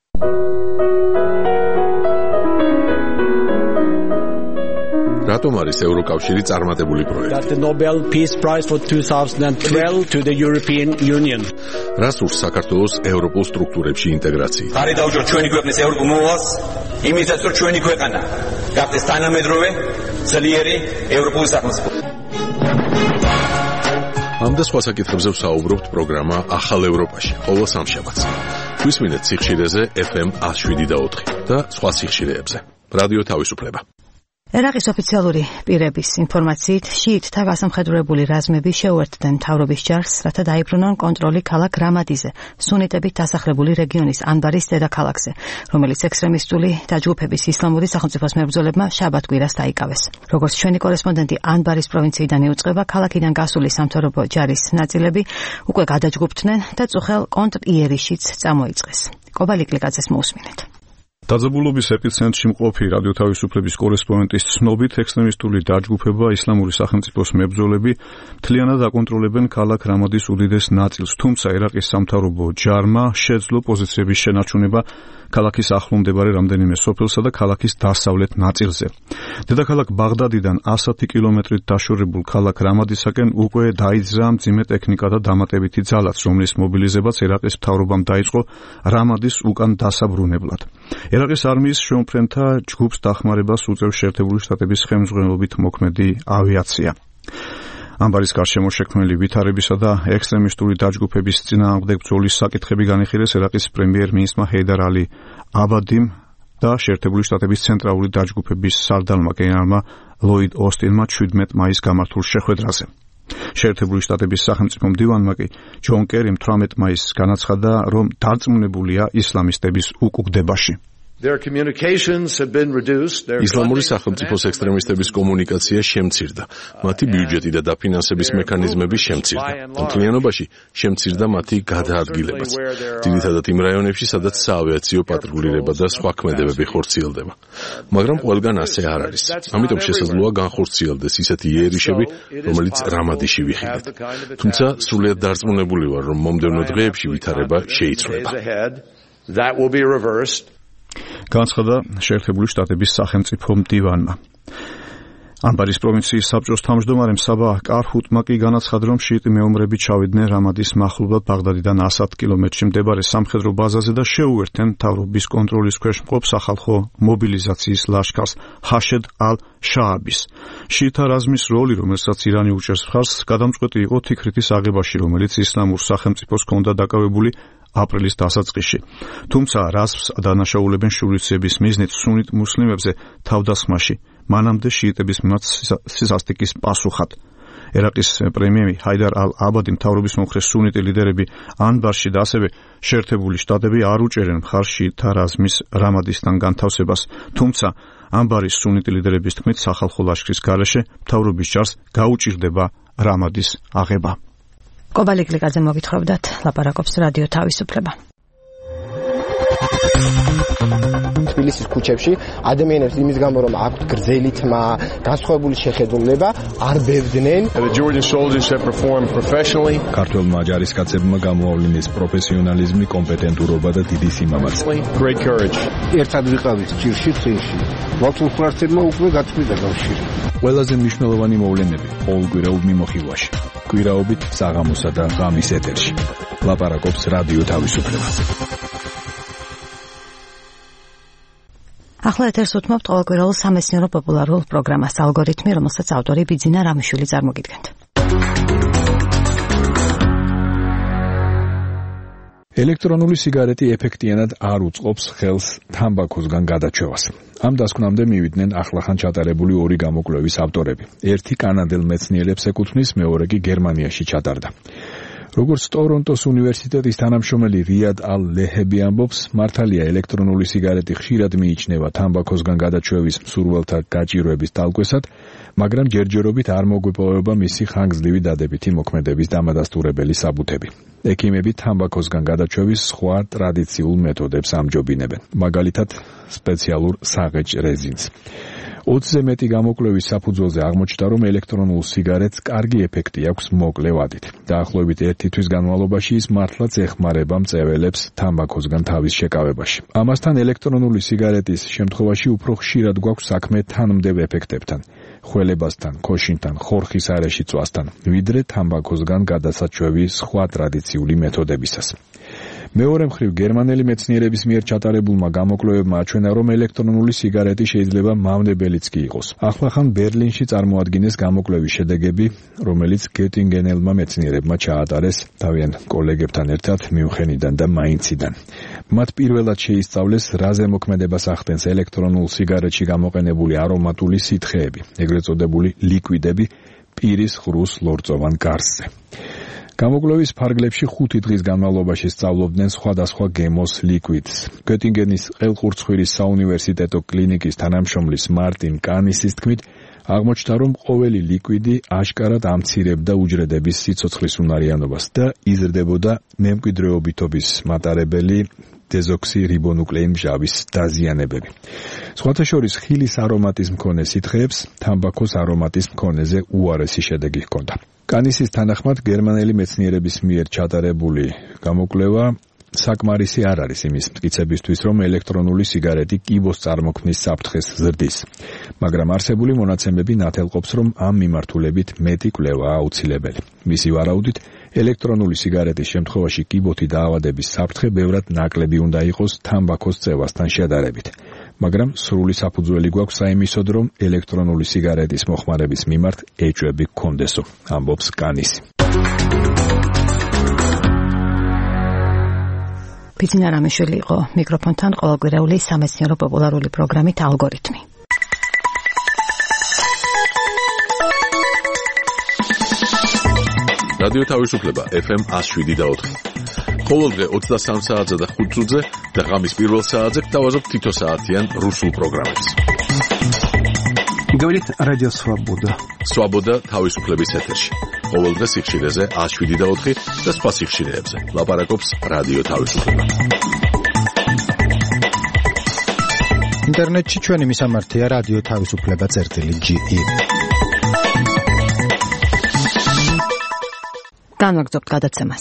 რატომ არის ევროკავშირი წარმატებული პროექტი? The Nobel Peace Prize for 2012 to the European Union. რას ურს საქართველოს ევროპულ სტრუქტურებში ინტეგრაცია? ხარი დაუჯერ ჩვენი ქვეყნის ევროპულ მოვალს, იმისაც რომ ჩვენი ქვეყანა გახდეს თანამედროვე, ძლიერი ევროპული სახელმწიფო. ამ და სხვა საკითხებზე ვსაუბრობთ პროგრამა ახალ ევროპაში, ყოველ სამშაბათს. გვისმინეთ სიხშირეზე FM 107.4 და სხვა სიხშირეებზე. რადიო თავისუფლება. ერაყის ოფიციალური პირების ინფორმაციით, შიიტთა გასამხედროებული რაზმები შეუერთდნენ მთავრობის ჯარს, რათა დაიბრუნონ კონტროლი ქალაქ რამადიზე, სუნიტებით დასახლებული რეგიონის ანბარის დედაქალაქზე, რომელიც ექსტრემისტული დაჯგუფების ისლამური სახელმწიფოს მებრძოლებმა შაბათ-კვირას დაიკავეს. როგორც ჩვენი კორესპონდენტი ანბარის პროვინციიდან იუწყება, ქალაქიდან გასული სამთავრობო ჯარის ნაწილები უკვე გადაჯგუფდნენ და წუხელ კონტრ-იერიშიც წამოიწყეს. კობალი კლიკაძეს მოусმინეთ. დაძაბულობის ეპიცენტრში მყოფი რადიო თავისუფლების კორესპონდენტის ცნობით, ექსტრემისტული დაჯგუფება ისლამური სახელმწიფოს მებრძოლები მთლიანად აკონტროლებენ ქალაქ რამადის უდიდეს ნაწილს, თუმცა ერაყის სამთავრობო ჯარმა შეძლო პოზიციების შენარჩუნება ქალაქის ახლო მდებარე რამდენიმე სოფელსა და ქალაქის დასავლეთ ნაწილზე. დედაქალაქ ბაღდადიდან 100 კილომეტრით დაშორებულ ქალაქ რამადისაკენ უკვე დაიძრა მძიმე ტექნიკა და დამატებითი ძალაც, რომლის მობილიზებაც ერაყის მთავრობამ დაიწყო რამადის უკან დასაბრუნებლად. ერაყის არმიის შემოფრენთა ჯგუფს დახმარებას უწევს შეერთებული შტატების ხელმძღვანელობით მოქმედი ავიაცია. ანბარის გარშემო შექმნილი ვითარებისა და ექსტრემისტული დაჯგუფების წინააღმდეგ ბრძოლის საკითხები განიხილეს ერაყის პრემიერ-მინისტრმა ჰეიდარ ალი აბადიმ და შეერთებული შტატების ცენტრალური დაჯგუფების სარდალმა გენერალმა ლოიდ ოსტინმა 17 მაისს გამართულ შეხვედრაზე. შეერთებული შტატების სახელმწიფო მდივანმა კი ჯონ კერიმ 18 მაისს განაცხადა, რომ დარწმუნებულია ისლამისტების უკუგდებაში. ისლამური სახელმწიფოს ექსტრემისტების კომუნიკაცია შემცირდა, მათი ბიუჯეტი და დაფინანსების მექანიზმები შემცირდა. მთლიანობაში შემცირდა მათი გადაადგილებაც, ძირითადად იმ რაიონებში, სადაც საავიაციო პატრულირება და სხვა ქმედებები ხორციელდება. მაგრამ ყველგან ასე არ არის. ამიტომ შესაძლოა განხორციელდეს ისეთი იერიშები, რომელიც რამადიში ვიხილეთ. თუმცა სრულიად დარწმუნებული ვარ, რომ მომდევნო დღეებში ვითარება შეიცვლება. განცხადა შეერთებული შტატების სახელმწიფო მდივანმა. ანბარის პროვინციის საბჭოს თავმჯდომარემ საბა კარჰუტმა კი განაცხადა, რომ შიიტი მეომრები ჩავიდნენ რამადის მახლობლად ბაღდადიდან 100 კილომეტრში მდებარე სამხედრო ბაზაზე და შეუერთდნენ მთავრობის კონტროლის ქვეშ მყოფ სახალხო მობილიზაციის ლაშქარს ჰაშედ ალ-შააბის. შიიტთა რაზმის როლი, რომელსაც ირანი უჭერს მხარს, გადამწყვეტი იყო თიქრითის აღებაში, რომელიც ისლამურ სახელმწიფოს ჰქონდა დაკავებული აპრილის დასაწყისში. თუმცა რაზმს დანაშაულებენ შურისძიების მიზნით სუნით მუსლიმებზე თავდასხმაში, მანამდე შიიტების მიმართ სისასტიკის პასუხად. ერაყის პრემიერი ჰაიდარ ალ-აბადი მთავრობის მომხრე სუნიტი ლიდერები ანბარში და ასევე შეერთებული შტატები არ უჭერენ მხარს შიიტთა რაზმის რამადისთან განთავსებას, თუმცა ამბარის სუნიტი ლიდერების თქმით, სახალხო ლაშქრის გარეშე მთავრობის ჯარს გაუჭირდება რამადის აღება. კობალი გლიკაძე მოგითხრობდათ, ლაპარაკობს რადიო თავისუფლება. თბილისის ქუჩებში ადამიანებს იმის გამო რომ აქვთ გრძელი თმა, განსხვავებული შეხედულება, არ ბევდნენ. ქართველმა ჯარისკაცებმა გამოავლინეს პროფესიონალიზმი, კომპეტენტურობა და დიდი სიმამაცე. ერთად ვიყავით ჭირში წინში. მოგხურთებმა უკვე გაწყვიტა კავშირი. ყველაზე მნიშვნელოვანი მოვლენები ყოველკვირეულ მიმოხილვაში. კვირაობით საღამოსა და ღამის ეთერში. ლაპარაკობს რადიო თავისუფლება. ახლა ეთერს უთმობთ ყოველკვირეულ სამეცნიერო პოპულარულ პროგრამას ალგორითმი, რომელსაც ავტორი ბიძინა რამიშვილი წარმოგიდგენთ. ელექტრონული სიგარეტი ეფექტიანად არ უწყობს ხელს თამბაქოსგან გადაჩევას. ამ დასკვნამდე მივიდნენ ახლახან ჩატარებული ორი გამოკვლევის ავტორები. ერთი კანადელ მეცნიერებს ეკუთვნის, მეორე კი გერმანიაში ჩატარდა. როგორც ტორონტოს უნივერსიტეტის თანამშრომელი რიად ალ-ლეჰები ამბობს, მართალია ელექტრონული სიგარეტი ხშირად მიიჩნევა თამბაქოსგან გადაჩევის მსურველთა გაჭირვების ტალკვესად, მაგრამ ჯერჯერობით არ მოგვეპოვება მისი ხანგრძლივი დადებითი მოქმედების დამადასტურებელი საბუთები. ექიმები თამბაქოსგან გადაჩევის სხვა ტრადიციულ მეთოდებს ამჯობინებენ, მაგალითად სპეციალურ საღეჭ რეზინს. 20-ზე მეტი გამოკვლევის საფუძველზე აღმოჩნდა, რომ ელექტრონულ სიგარეტს კარგი ეფექტი აქვს მოკლე ვადით. დაახლოებით 1 თვის განმავლობაში ის მართლაც ეხმარება მწეველებს თამბაქოსგან თავის შეკავებაში. ამასთან ელექტრონული სიგარეტის შემთხვევაში უფრო ხშირად გვაქვს საქმე თანმდევ ეფექტებთან, ხველებასთან, ქოშინთან, ხორხის არეში წვასთან, ვიდრე თამბაქოსგან გადასაჩვევის სხვა ტრადიციული მეთოდებისას. მეორე მხრივ გერმანელი მეცნიერების მიერ ჩატარებულმა გამოკვლევებმა აჩვენა, რომ ელექტრონული სიგარეტი შეიძლება მავნებელიც კი იყოს. ახლახან ბერლინში წარმოადგინეს გამოკვლევის შედეგები, რომელიც გეტინგენელმა მეცნიერებმა ჩაატარეს თავიანთ კოლეგებთან ერთად მიუნხენიდან და მაინციდან. მათ პირველად შეისწავლეს, რა ზემოქმედებას ახდენს ელექტრონულ სიგარეტში გამოყენებული არომატული სითხეები, ეგრეთ წოდებული ლიკვიდები პირის ღრუს ლორწოვან გარსზე. გამოკვლევის ფარგლებში 5 დღის განმავლობაში სწავლობდნენ სხვადასხვა გემოს ლიკვიდს. გეტინგენის ყელყურცხვირის საუნივერსიტეტო კლინიკის თანამშრომლის მარტინ კანისის თქმით, აღმოჩნდა, რომ ყოველი ლიკვიდი აშკარად ამცირებდა უჯრედების სიცოცხლის უნარიანობას და იზრდებოდა მემკვიდრეობითობის მატარებელი დეზოქსირიბონუკლეინ მჟავის დაზიანებები. სხვათა შორის ხილის არომატის მქონე სითხეებს თამბაქოს არომატის მქონეზე უარესი შედეგი ჰქონდა. კანისის თანახმად გერმანელი მეცნიერების მიერ ჩატარებული გამოკვლევა საკმარისი არ არის იმის მტკიცებისთვის, რომ ელექტრონული სიგარეტი კიბოს წარმოქმნის საფრთხეს ზრდის. მაგრამ არსებული მონაცემები ნათელყოფს, რომ ამ მიმართულებით მეტი კვლევაა აუცილებელი. მისი ვარაუდით, ელექტრონული სიგარეტის შემთხვევაში კიბოთი დაავადების საფრთხე ბევრად ნაკლები უნდა იყოს თამბაქოს წევასთან შედარებით. მაგრამ სრული საფუძველი გვაქვს საიმისოდ, რომ ელექტრონული სიგარეტის მოხმარების მიმართ ეჭვები გქონდესო, ამბობს კანისი. ბიძინა რამიშვილი იყო მიკროფონთან ყოველკვირეული სამეცნიერო პოპულარული პროგრამით ალგორითმი. რადიო თავისუფლება FM 107.4. ყოველდღე 23 საათზე და 5 წუთზე და ღამის პირველ საათზე გთავაზობთ თითო საათიან რუსულ პროგრამებს. Говорит радио Свобода. Свобода თავისუფლების ეთერში. ყოველდღე სიხშირეზე 107.4 და სხვა სიხშირეებზე. ლაპარაკობს რადიო თავისუფლება. ინტერნეტში ჩვენი მისამართია რადიო თავისუფლება.ge. განვაგრძობთ გადაცემას.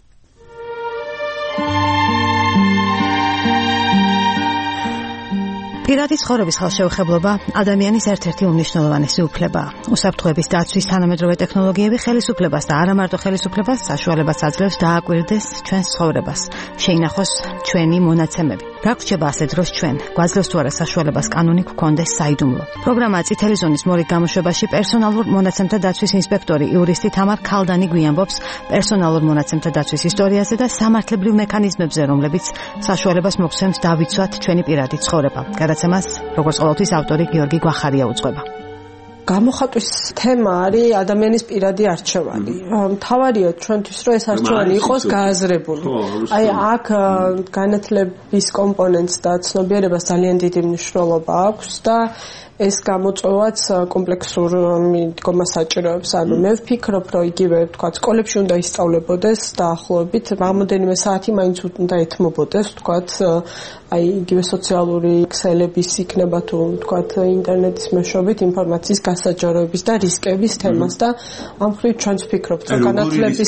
პირადი ცხოვრების ხელშეუხებლობა ადამიანის ერთ-ერთი უმნიშვნელოვანესი უფლებაა. უსაფრთხოების დაცვის თანამედროვე ტექნოლოგიები ხელისუფლებას და არა მარტო ხელისუფლებას საშუალებას აძლევს დააკვირდეს ჩვენს ცხოვრებას, შეინახოს ჩვენი მონაცემები. რა გრჩება ასე დროს ჩვენ? გვაძლევს თუ არა საშუალებას კანონი გვქონდეს საიდუმლო. პროგრამა წითელი ზონის მორიგ გამოშვებაში პერსონალურ მონაცემთა დაცვის ინსპექტორი იურისტი თამარ ქალდანი გვიამბობს პერსონალურ მონაცემთა დაცვის ისტორიაზე და სამართლებრივ მექანიზმებზე, რომლებიც საშუალებას მოგცემს დავიცვათ ჩვენი პირადი ცხოვრება. გადაცემას, როგორც ყოველთვის, ავტორი გიორგი გვახარია უძღვება. გამოხატვის თემა არის ადამიანის პირადი არჩევანი. მთავარია ჩვენთვის რომ ეს არჩევანი იყოს გააზრებული. აი აქ განათლების კომპონენტს და ცნობიერებას ძალიან დიდი მნიშვნელობა აქვს და ეს გამოწვევაც კომპლექსურ მიდგომას საჭიროებს. ანუ მე ვფიქრობ, რომ იგივე თქვა სკოლებში უნდა ისწავლებოდეს დაახლოებით რამოდენიმე საათი მაინც უნდა ეთმობოდეს, თქვა აი იგივე სოციალური ქსელების იქნება თუ თქვა ინტერნეტის მეშვეობით ინფორმაციის გასაჯაროების და რისკების თემას და ამ მხრივ ჩვენც ვფიქრობთ, რომ განათლების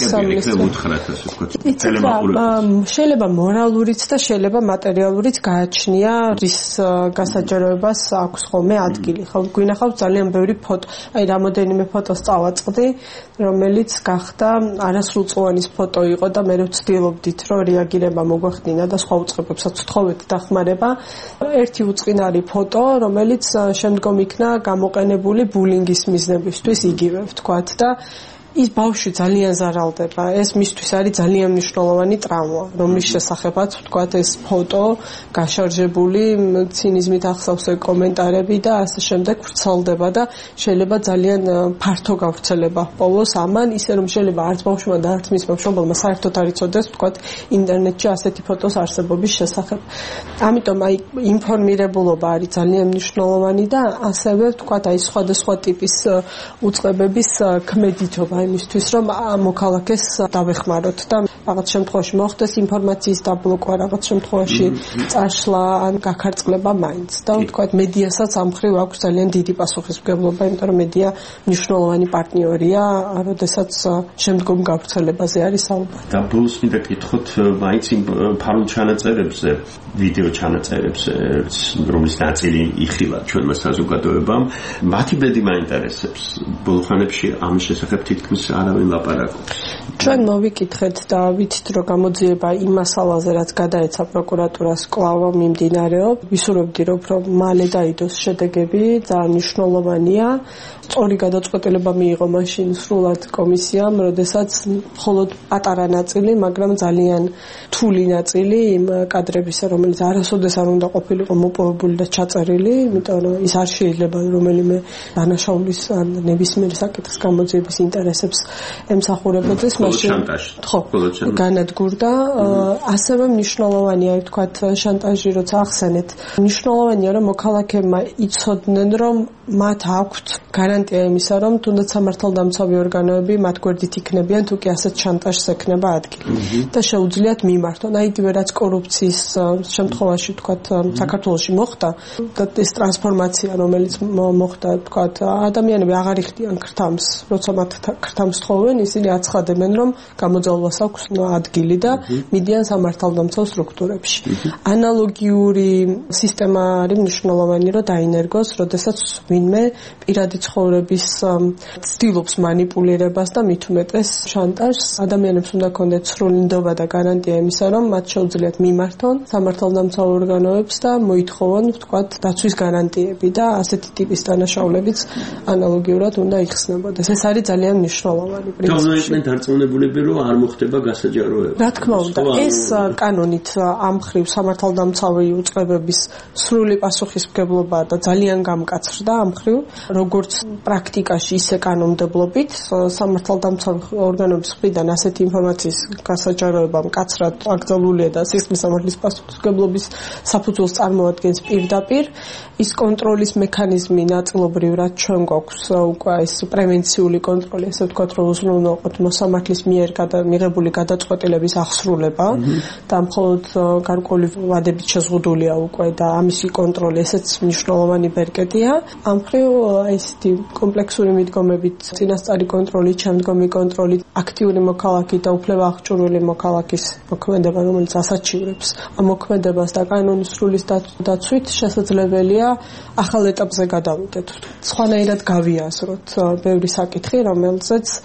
შეიძლება მორალურიც და შეიძლება მატერიალურიც გააჩნია რის გასაჯაროებას აქვს ხოლმე ადგილი. ხო გვინახავს ძალიან ბევრი ფოტო, აი რამოდენიმე ფოტოს წავაწყდი, რომელიც გახდა არასრულწლოვანის ფოტო იყო და მე ვცდილობდით, რომ რეაგირება მოგვახდინა და სხვა უწყებებსაც ვთხოვეთ დახმარება. ერთი უწყინარი ფოტო, რომელიც შემდგომ იქნა გამოყენებული ბულინგის მიზნებისთვის იგივე ვთქვათ და ის ბავშვი ძალიან ზარალდება. ეს მისთვის არის ძალიან მნიშვნელოვანი ტრავმა, რომლის შესახებაც ვთქვათ ეს ფოტო გაშარჟებული ცინიზმით ახსავსე კომენტარები და ასე შემდეგ ვრცელდება და შეიძლება ძალიან ფართო გავრცელება ჰპოვოს ამან, ისე რომ შეიძლება არც ბავშვმა და არც მის მშობელმა საერთოდ არ იცოდეს ვთქვათ ინტერნეტში ასეთი ფოტოს არსებობის შესახებ. ამიტომ აი ინფორმირებულობა არის ძალიან მნიშვნელოვანი და ასევე ვთქვათ აი სხვადასხვა ტიპის უწყებების ქმედითობა იმისთვის რომ მოქალაქეს დავეხმაროთ და რაღაც შემთხვევაში მოხდეს ინფორმაციის დაბლოკვა, რაღაც შემთხვევაში წაშლა ან გაქარწყლება მაინც. და ვთქვათ მედიასაც ამ მხრივ აქვს ძალიან დიდი პასუხისმგებლობა, იმიტომ რომ მედია მნიშვნელოვანი პარტნიორია, როდესაც შემდგომ გავრცელებაზე არის საუბარი. და ბოლოს მინდა გითხოთ მაინც იმ ფარულ ჩანაწერებზე, ვიდეო ჩანაწერებზე, რომლის ნაწილი იხილა ჩვენმა საზოგადოებამ, მათი ბედი მაინტერესებს. ბოლო ხანებში ამ შესახებ თითქმის არავინ ლაპარაკობს. ჩვენ მოვიკითხეთ და ვიცით რომ გამოძიება იმ მასალაზე რაც გადაეცა პროკურატურას კვლავ მიმდინარეობს. ვისურვებდი რომ უფრო მალე დაიდოს შედეგები, ძალიან მნიშვნელოვანია. სწორი გადაწყვეტილება მიიღო მაშინ სრულად კომისიამ, როდესაც მხოლოდ პატარა ნაწილი, მაგრამ ძალიან რთული ნაწილი იმ კადრებისა, რომელიც არასოდეს არ უნდა ყოფილიყო მოპოვებული და ჩაწერილი, იმიტომ რომ ის არ შეიძლება რომელიმე დანაშაულის ან ნებისმიერი საკითხის გამოძიების ინტერესებს ემსახურებოდეს, მაშინ ხო განადგურდა. ასევე მნიშვნელოვანია ვთქვათ შანტაჟი როცა ახსენეთ. მნიშვნელოვანია რომ მოქალაქეებმა იცოდნენ რომ მათ აქვთ გარანტია იმისა რომ თუნდაც სამართალდამცავი ორგანოები მათ გვერდით იქნებიან თუ კი ასეთ შანტაჟს ექნება ადგილი და შეუძლიათ მიმართონ. აი იგივე რაც კორუფციის შემთხვევაში ვთქვათ საქართველოში მოხდა და ეს ტრანსფორმაცია რომელიც მოხდა ვთქვათ ადამიანები აღარ იხდიან ქრთამს, როცა მათ ქრთამს თხოვენ ისინი აცხადებენ რომ გამოძალვას აქვს ადგილი და მიდიან სამართალდამცავ სტრუქტურებში. ანალოგიური სისტემა არის მნიშვნელოვანი რომ დაინერგოს, როდესაც ვინმე პირადი ცხოვრების ცდილობს манипуლირებას და მით უმეტეს შანტაჟს. ადამიანებს უნდა ქონდეთ სრული ნდობა და გარანტია იმისა, რომ მათ შეუძლიათ მიმართონ სამართალდამცავ ორგანოებს და მოითხოვონ, ვთქვათ, დაცვის გარანტიები და ასეთი ტიპის დანაშაულებიც ანალოგიურად უნდა იხსნებოდეს. ეს არის ძალიან მნიშვნელოვანი პრინციპი. და უნდა დარწმუნებულები, რომ არ მოხდება გასაჯაროება. რა თქმა უნდა, ეს კანონით ამ მხრივ სამართალდამცავი უწყებების სრული პასუხისმგებლობა და ძალიან გამკაცრდა ამ მხრივ, როგორც პრაქტიკაში, ისე კანონმდებლობით სამართალდამცავი ორგანოების მხრიდან ასეთი ინფორმაციის გასაჯაროება მკაცრად აკრძალულია და სისხლის სამართლის პასუხისმგებლობის საფუძველს წარმოადგენს პირდაპირ. ის კონტროლის მექანიზმი ნაწილობრივ რაც ჩვენ გვაქვს უკვე ეს პრევენციული კონტროლი, ესე ვთქვათ, რომ უზრუნველყოფთ მოსამართლის მიერ მიღებული გადაწყვეტილების ახსრულება და მხოლოდ გარკვეული ვადებით შეზღუდულია უკვე და ამისი კონტროლი ესეც მნიშვნელოვანი ბერკეტია. ამ მხრივ ესეთი კომპლექსური მიდგომებით წინასწარი კონტროლი, შემდგომი კონტროლი, აქტიური მოქალაქე და უფლება აღჭურვილი მოქალაქის მოქმედება, რომელიც ასაჩივრებს ამ მოქმედებას და კანონის სრულის დაცვით შესაძლებელია ახალ ეტაპზე გადავიდეთ. სხვანაირად გავიაზროთ ბევრი საკითხი, რომელზეც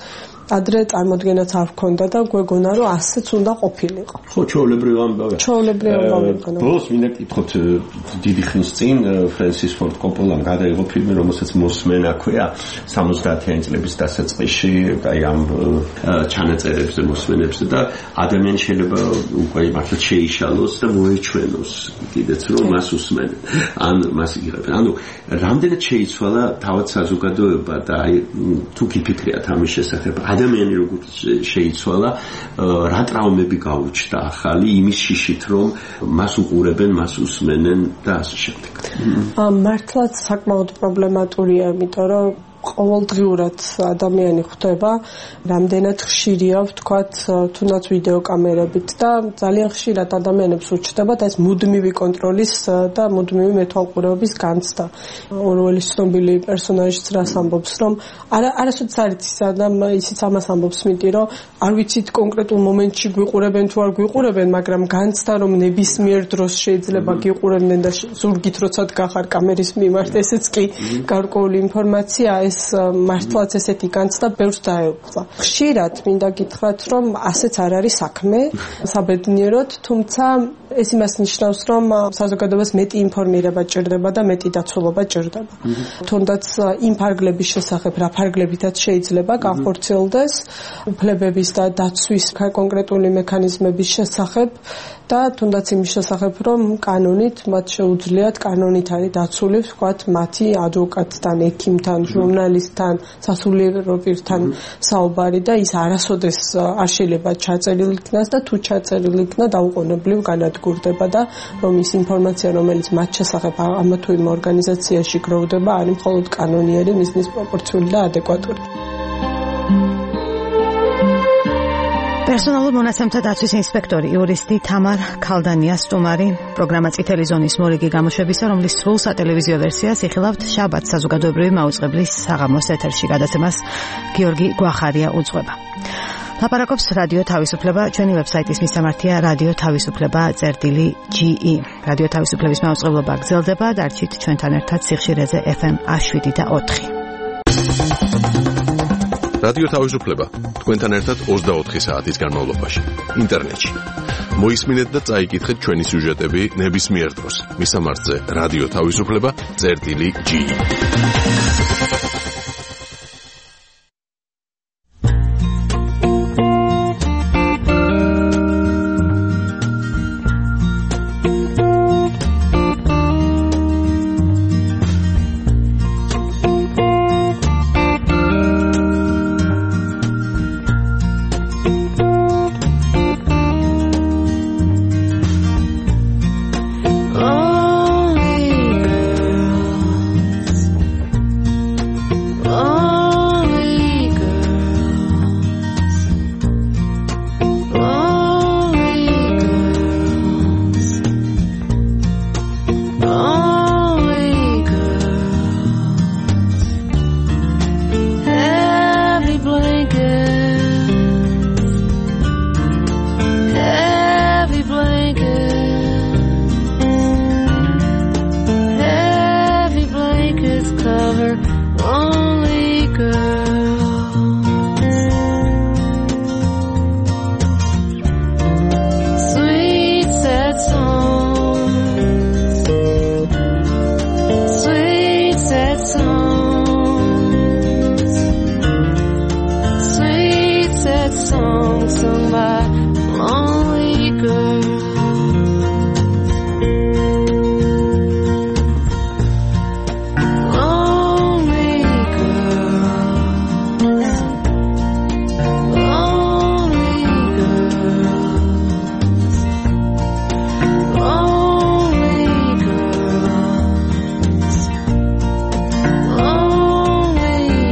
ადრე წარმოდგენაც არ ჰქონდა და გვეგონა რომ ასეც უნდა ყოფილიყო. ხო, ჩვეულებრივ ამბავი. ჩვეულებრივ ამბავი. ბოლოს მინდა კითხოთ დიდი ხნის წინ ფრენსის ფორდ კოპოლამ გადაიღო ფილმი, რომელსაც მოსმენა ქვია 70-იანი წლების დასაწყისში, აი ამ ჩანაწერებზე, მოსმენებზე და ადამიანი შეიძლება უკვე მართლა შეიშალოს და მოეჩვენოს კიდეც რომ მას უსმენენ. ან მას იღებენ. ანუ რამდენად შეიცვალა თავად საზოგადოება და აი თუ გიფიქრიათ ამის შესახებ, ადამიანი როგორ შეიცვალა, რა ტრაუმები გაუჩნდა ახალი იმის შიშით რომ მას უყურებენ, მას უსმენენ და ასე შემდეგ. მართლაც საკმაოდ პრობლემატურია, იმიტომ რომ ყოველდღიურად ადამიანი ხვდება, რამდენად ხშირია ვთქვათ, თუნდაც ვიდეო კამერებით და ძალიან ხშირად ადამიანებს უჩნდება და ეს მუდმივი კონტროლის და მუდმივი მეთვალყურეობის განცდა. ორველის ცნობილი პერსონაჟიც რას ამბობს, რომ არასოდეს არ იცის ისიც ამას ამბობს მეტი, რომ არ ვიცით კონკრეტულ მომენტში გვიყურებენ თუ არ გვიყურებენ, მაგრამ განცდა რომ ნებისმიერ დროს შეიძლება გიყურებდნენ და ზურგით როცა დგახარ კამერის მიმართ, ესეც კი გარკვეული ინფორმაცია, ეს მართლაც ესეთი განცდა ბევრს დაეუფლა. ხშირად მინდა გითხრათ, რომ ასეც არ არის საქმე საბედნიეროდ, თუმცა ეს იმას ნიშნავს, რომ საზოგადოებას მეტი ინფორმირება ჭირდება და მეტი დაცულობა ჭირდება. თუნდაც იმ ფარგლების შესახებ, რა ფარგლებითაც შეიძლება განხორციელდეს უფლებების და დაცვის კონკრეტული მექანიზმების შესახებ და თუნდაც იმის შესახებ, რომ კანონით მათ შეუძლიათ, კანონით არის დაცული, ვთქვათ, მათი ადვოკატთან, ექიმთან, ჟურნალისტთან, სასულიერო პირთან საუბარი და ის არასოდეს არ შეიძლება ჩაწერილი იქნას და თუ ჩაწერილი იქნა დაუყოვნებლივ განადგურდება და რომ ის ინფორმაცია, რომელიც მათ შესახებ ამ თუ იმ ორგანიზაციაში გროვდება, არის მხოლოდ კანონიერი, მიზნის პროპორციული და ადეკვატური. პერსონალურ მონაცემთა დაცვის ინსპექტორი, იურისტი თამარ ქალდანია სტუმარი პროგრამა წითელი ზონის მორიგი გამოშვებისა, რომლის სრულ სატელევიზიო ვერსიას იხილავთ შაბათს საზოგადოებრივი მაუწყებლის საღამოს ეთერში. გადაცემას გიორგი გვახარია უძღვება. ლაპარაკობს რადიო თავისუფლება, ჩვენი ვებსაიტის მისამართია radio.tavisufleba.ge. რადიო თავისუფლების მაუწყებლობა გრძელდება, დარჩით ჩვენთან ერთად სიხშირეზე FM 7 და 4. რადიო თავისუფლება თქვენთან ერთად 24 საათის განმავლობაში ინტერნეტში. მოისმინეთ და წაიკითხეთ ჩვენი სიუჟეტები ნებისმიერ დროს. მისამართზე რადიო თავისუფლება.ge.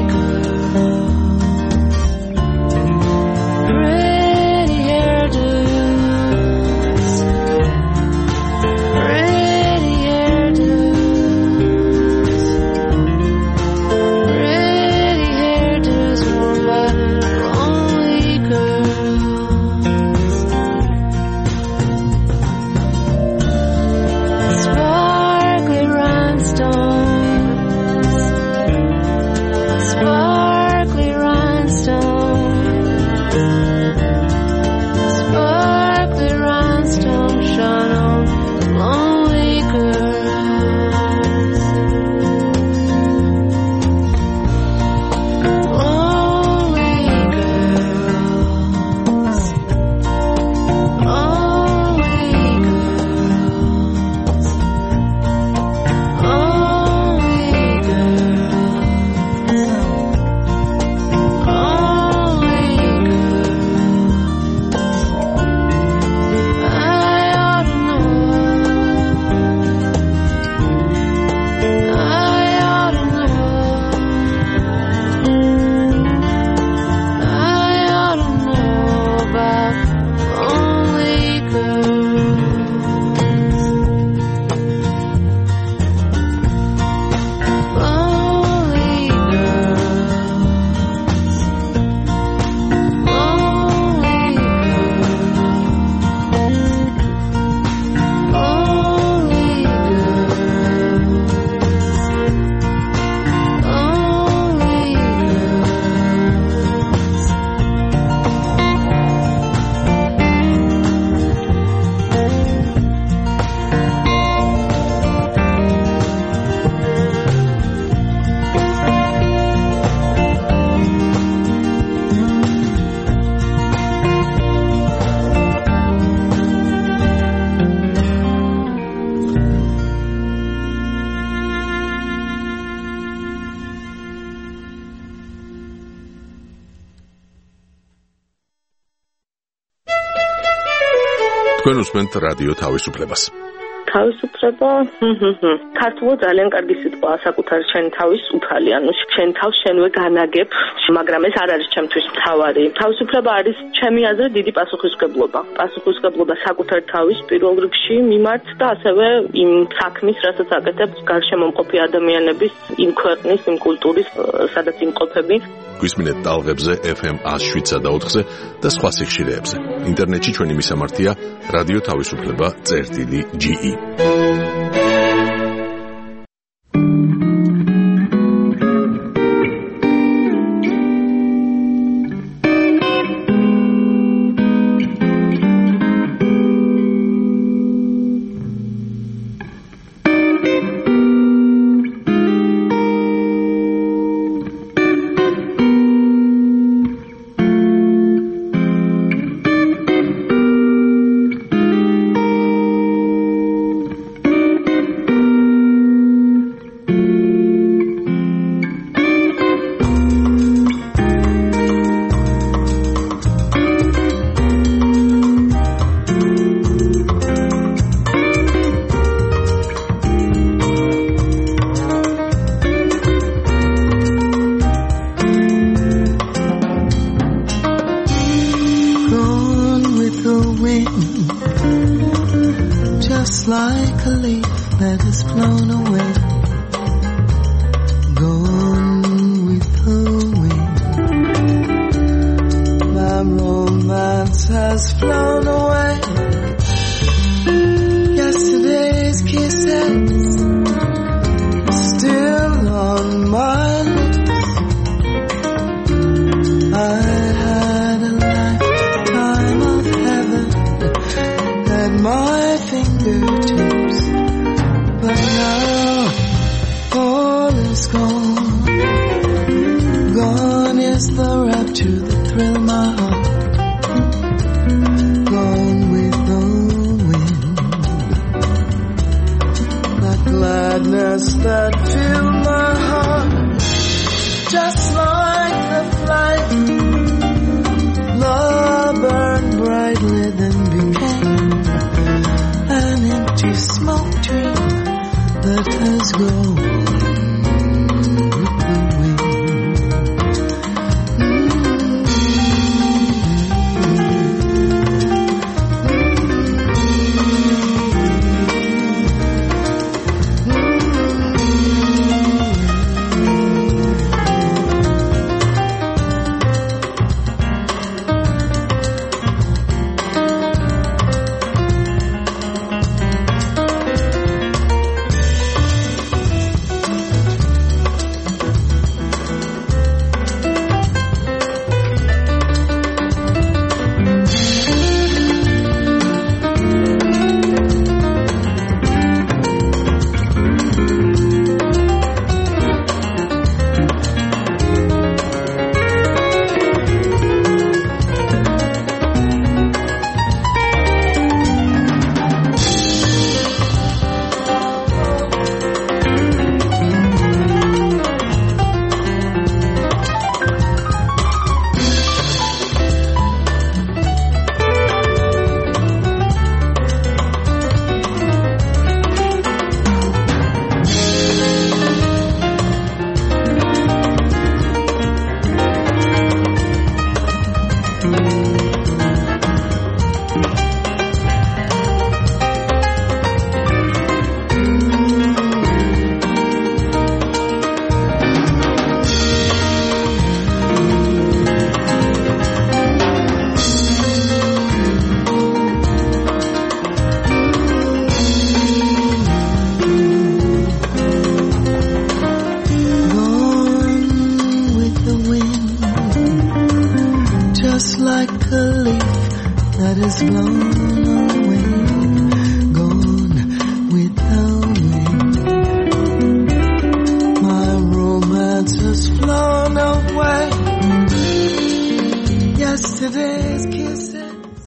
Pretty hairdo. თქვენ უსმენთ რადიო თავისუფლებას. თავისუფლება ქართულად ძალიან კარგი სიტყვაა საკუთარი შენ თავის უფალი, ანუ შენ თავს შენვე განაგებ, მაგრამ ეს არ არის ჩემთვის მთავარი. თავისუფლება არის ჩემი აზრით დიდი პასუხისმგებლობა. პასუხისმგებლობა საკუთარი თავის პირველ რიგში მიმართ და ასევე იმ საქმის, რასაც აკეთებს გარშემო მყოფი ადამიანების, იმ ქვეყნის, იმ კულტურის, სადაც იმყოფები. გვისმინეთ ტალღებზე FM 107.4-ზე და სხვა სიხშირეებზე. ინტერნეტში ჩვენი მისამართია რადიო თავისუფლება.ge. that is blown away, gone with the wind. My romance has flown away. Yesterday's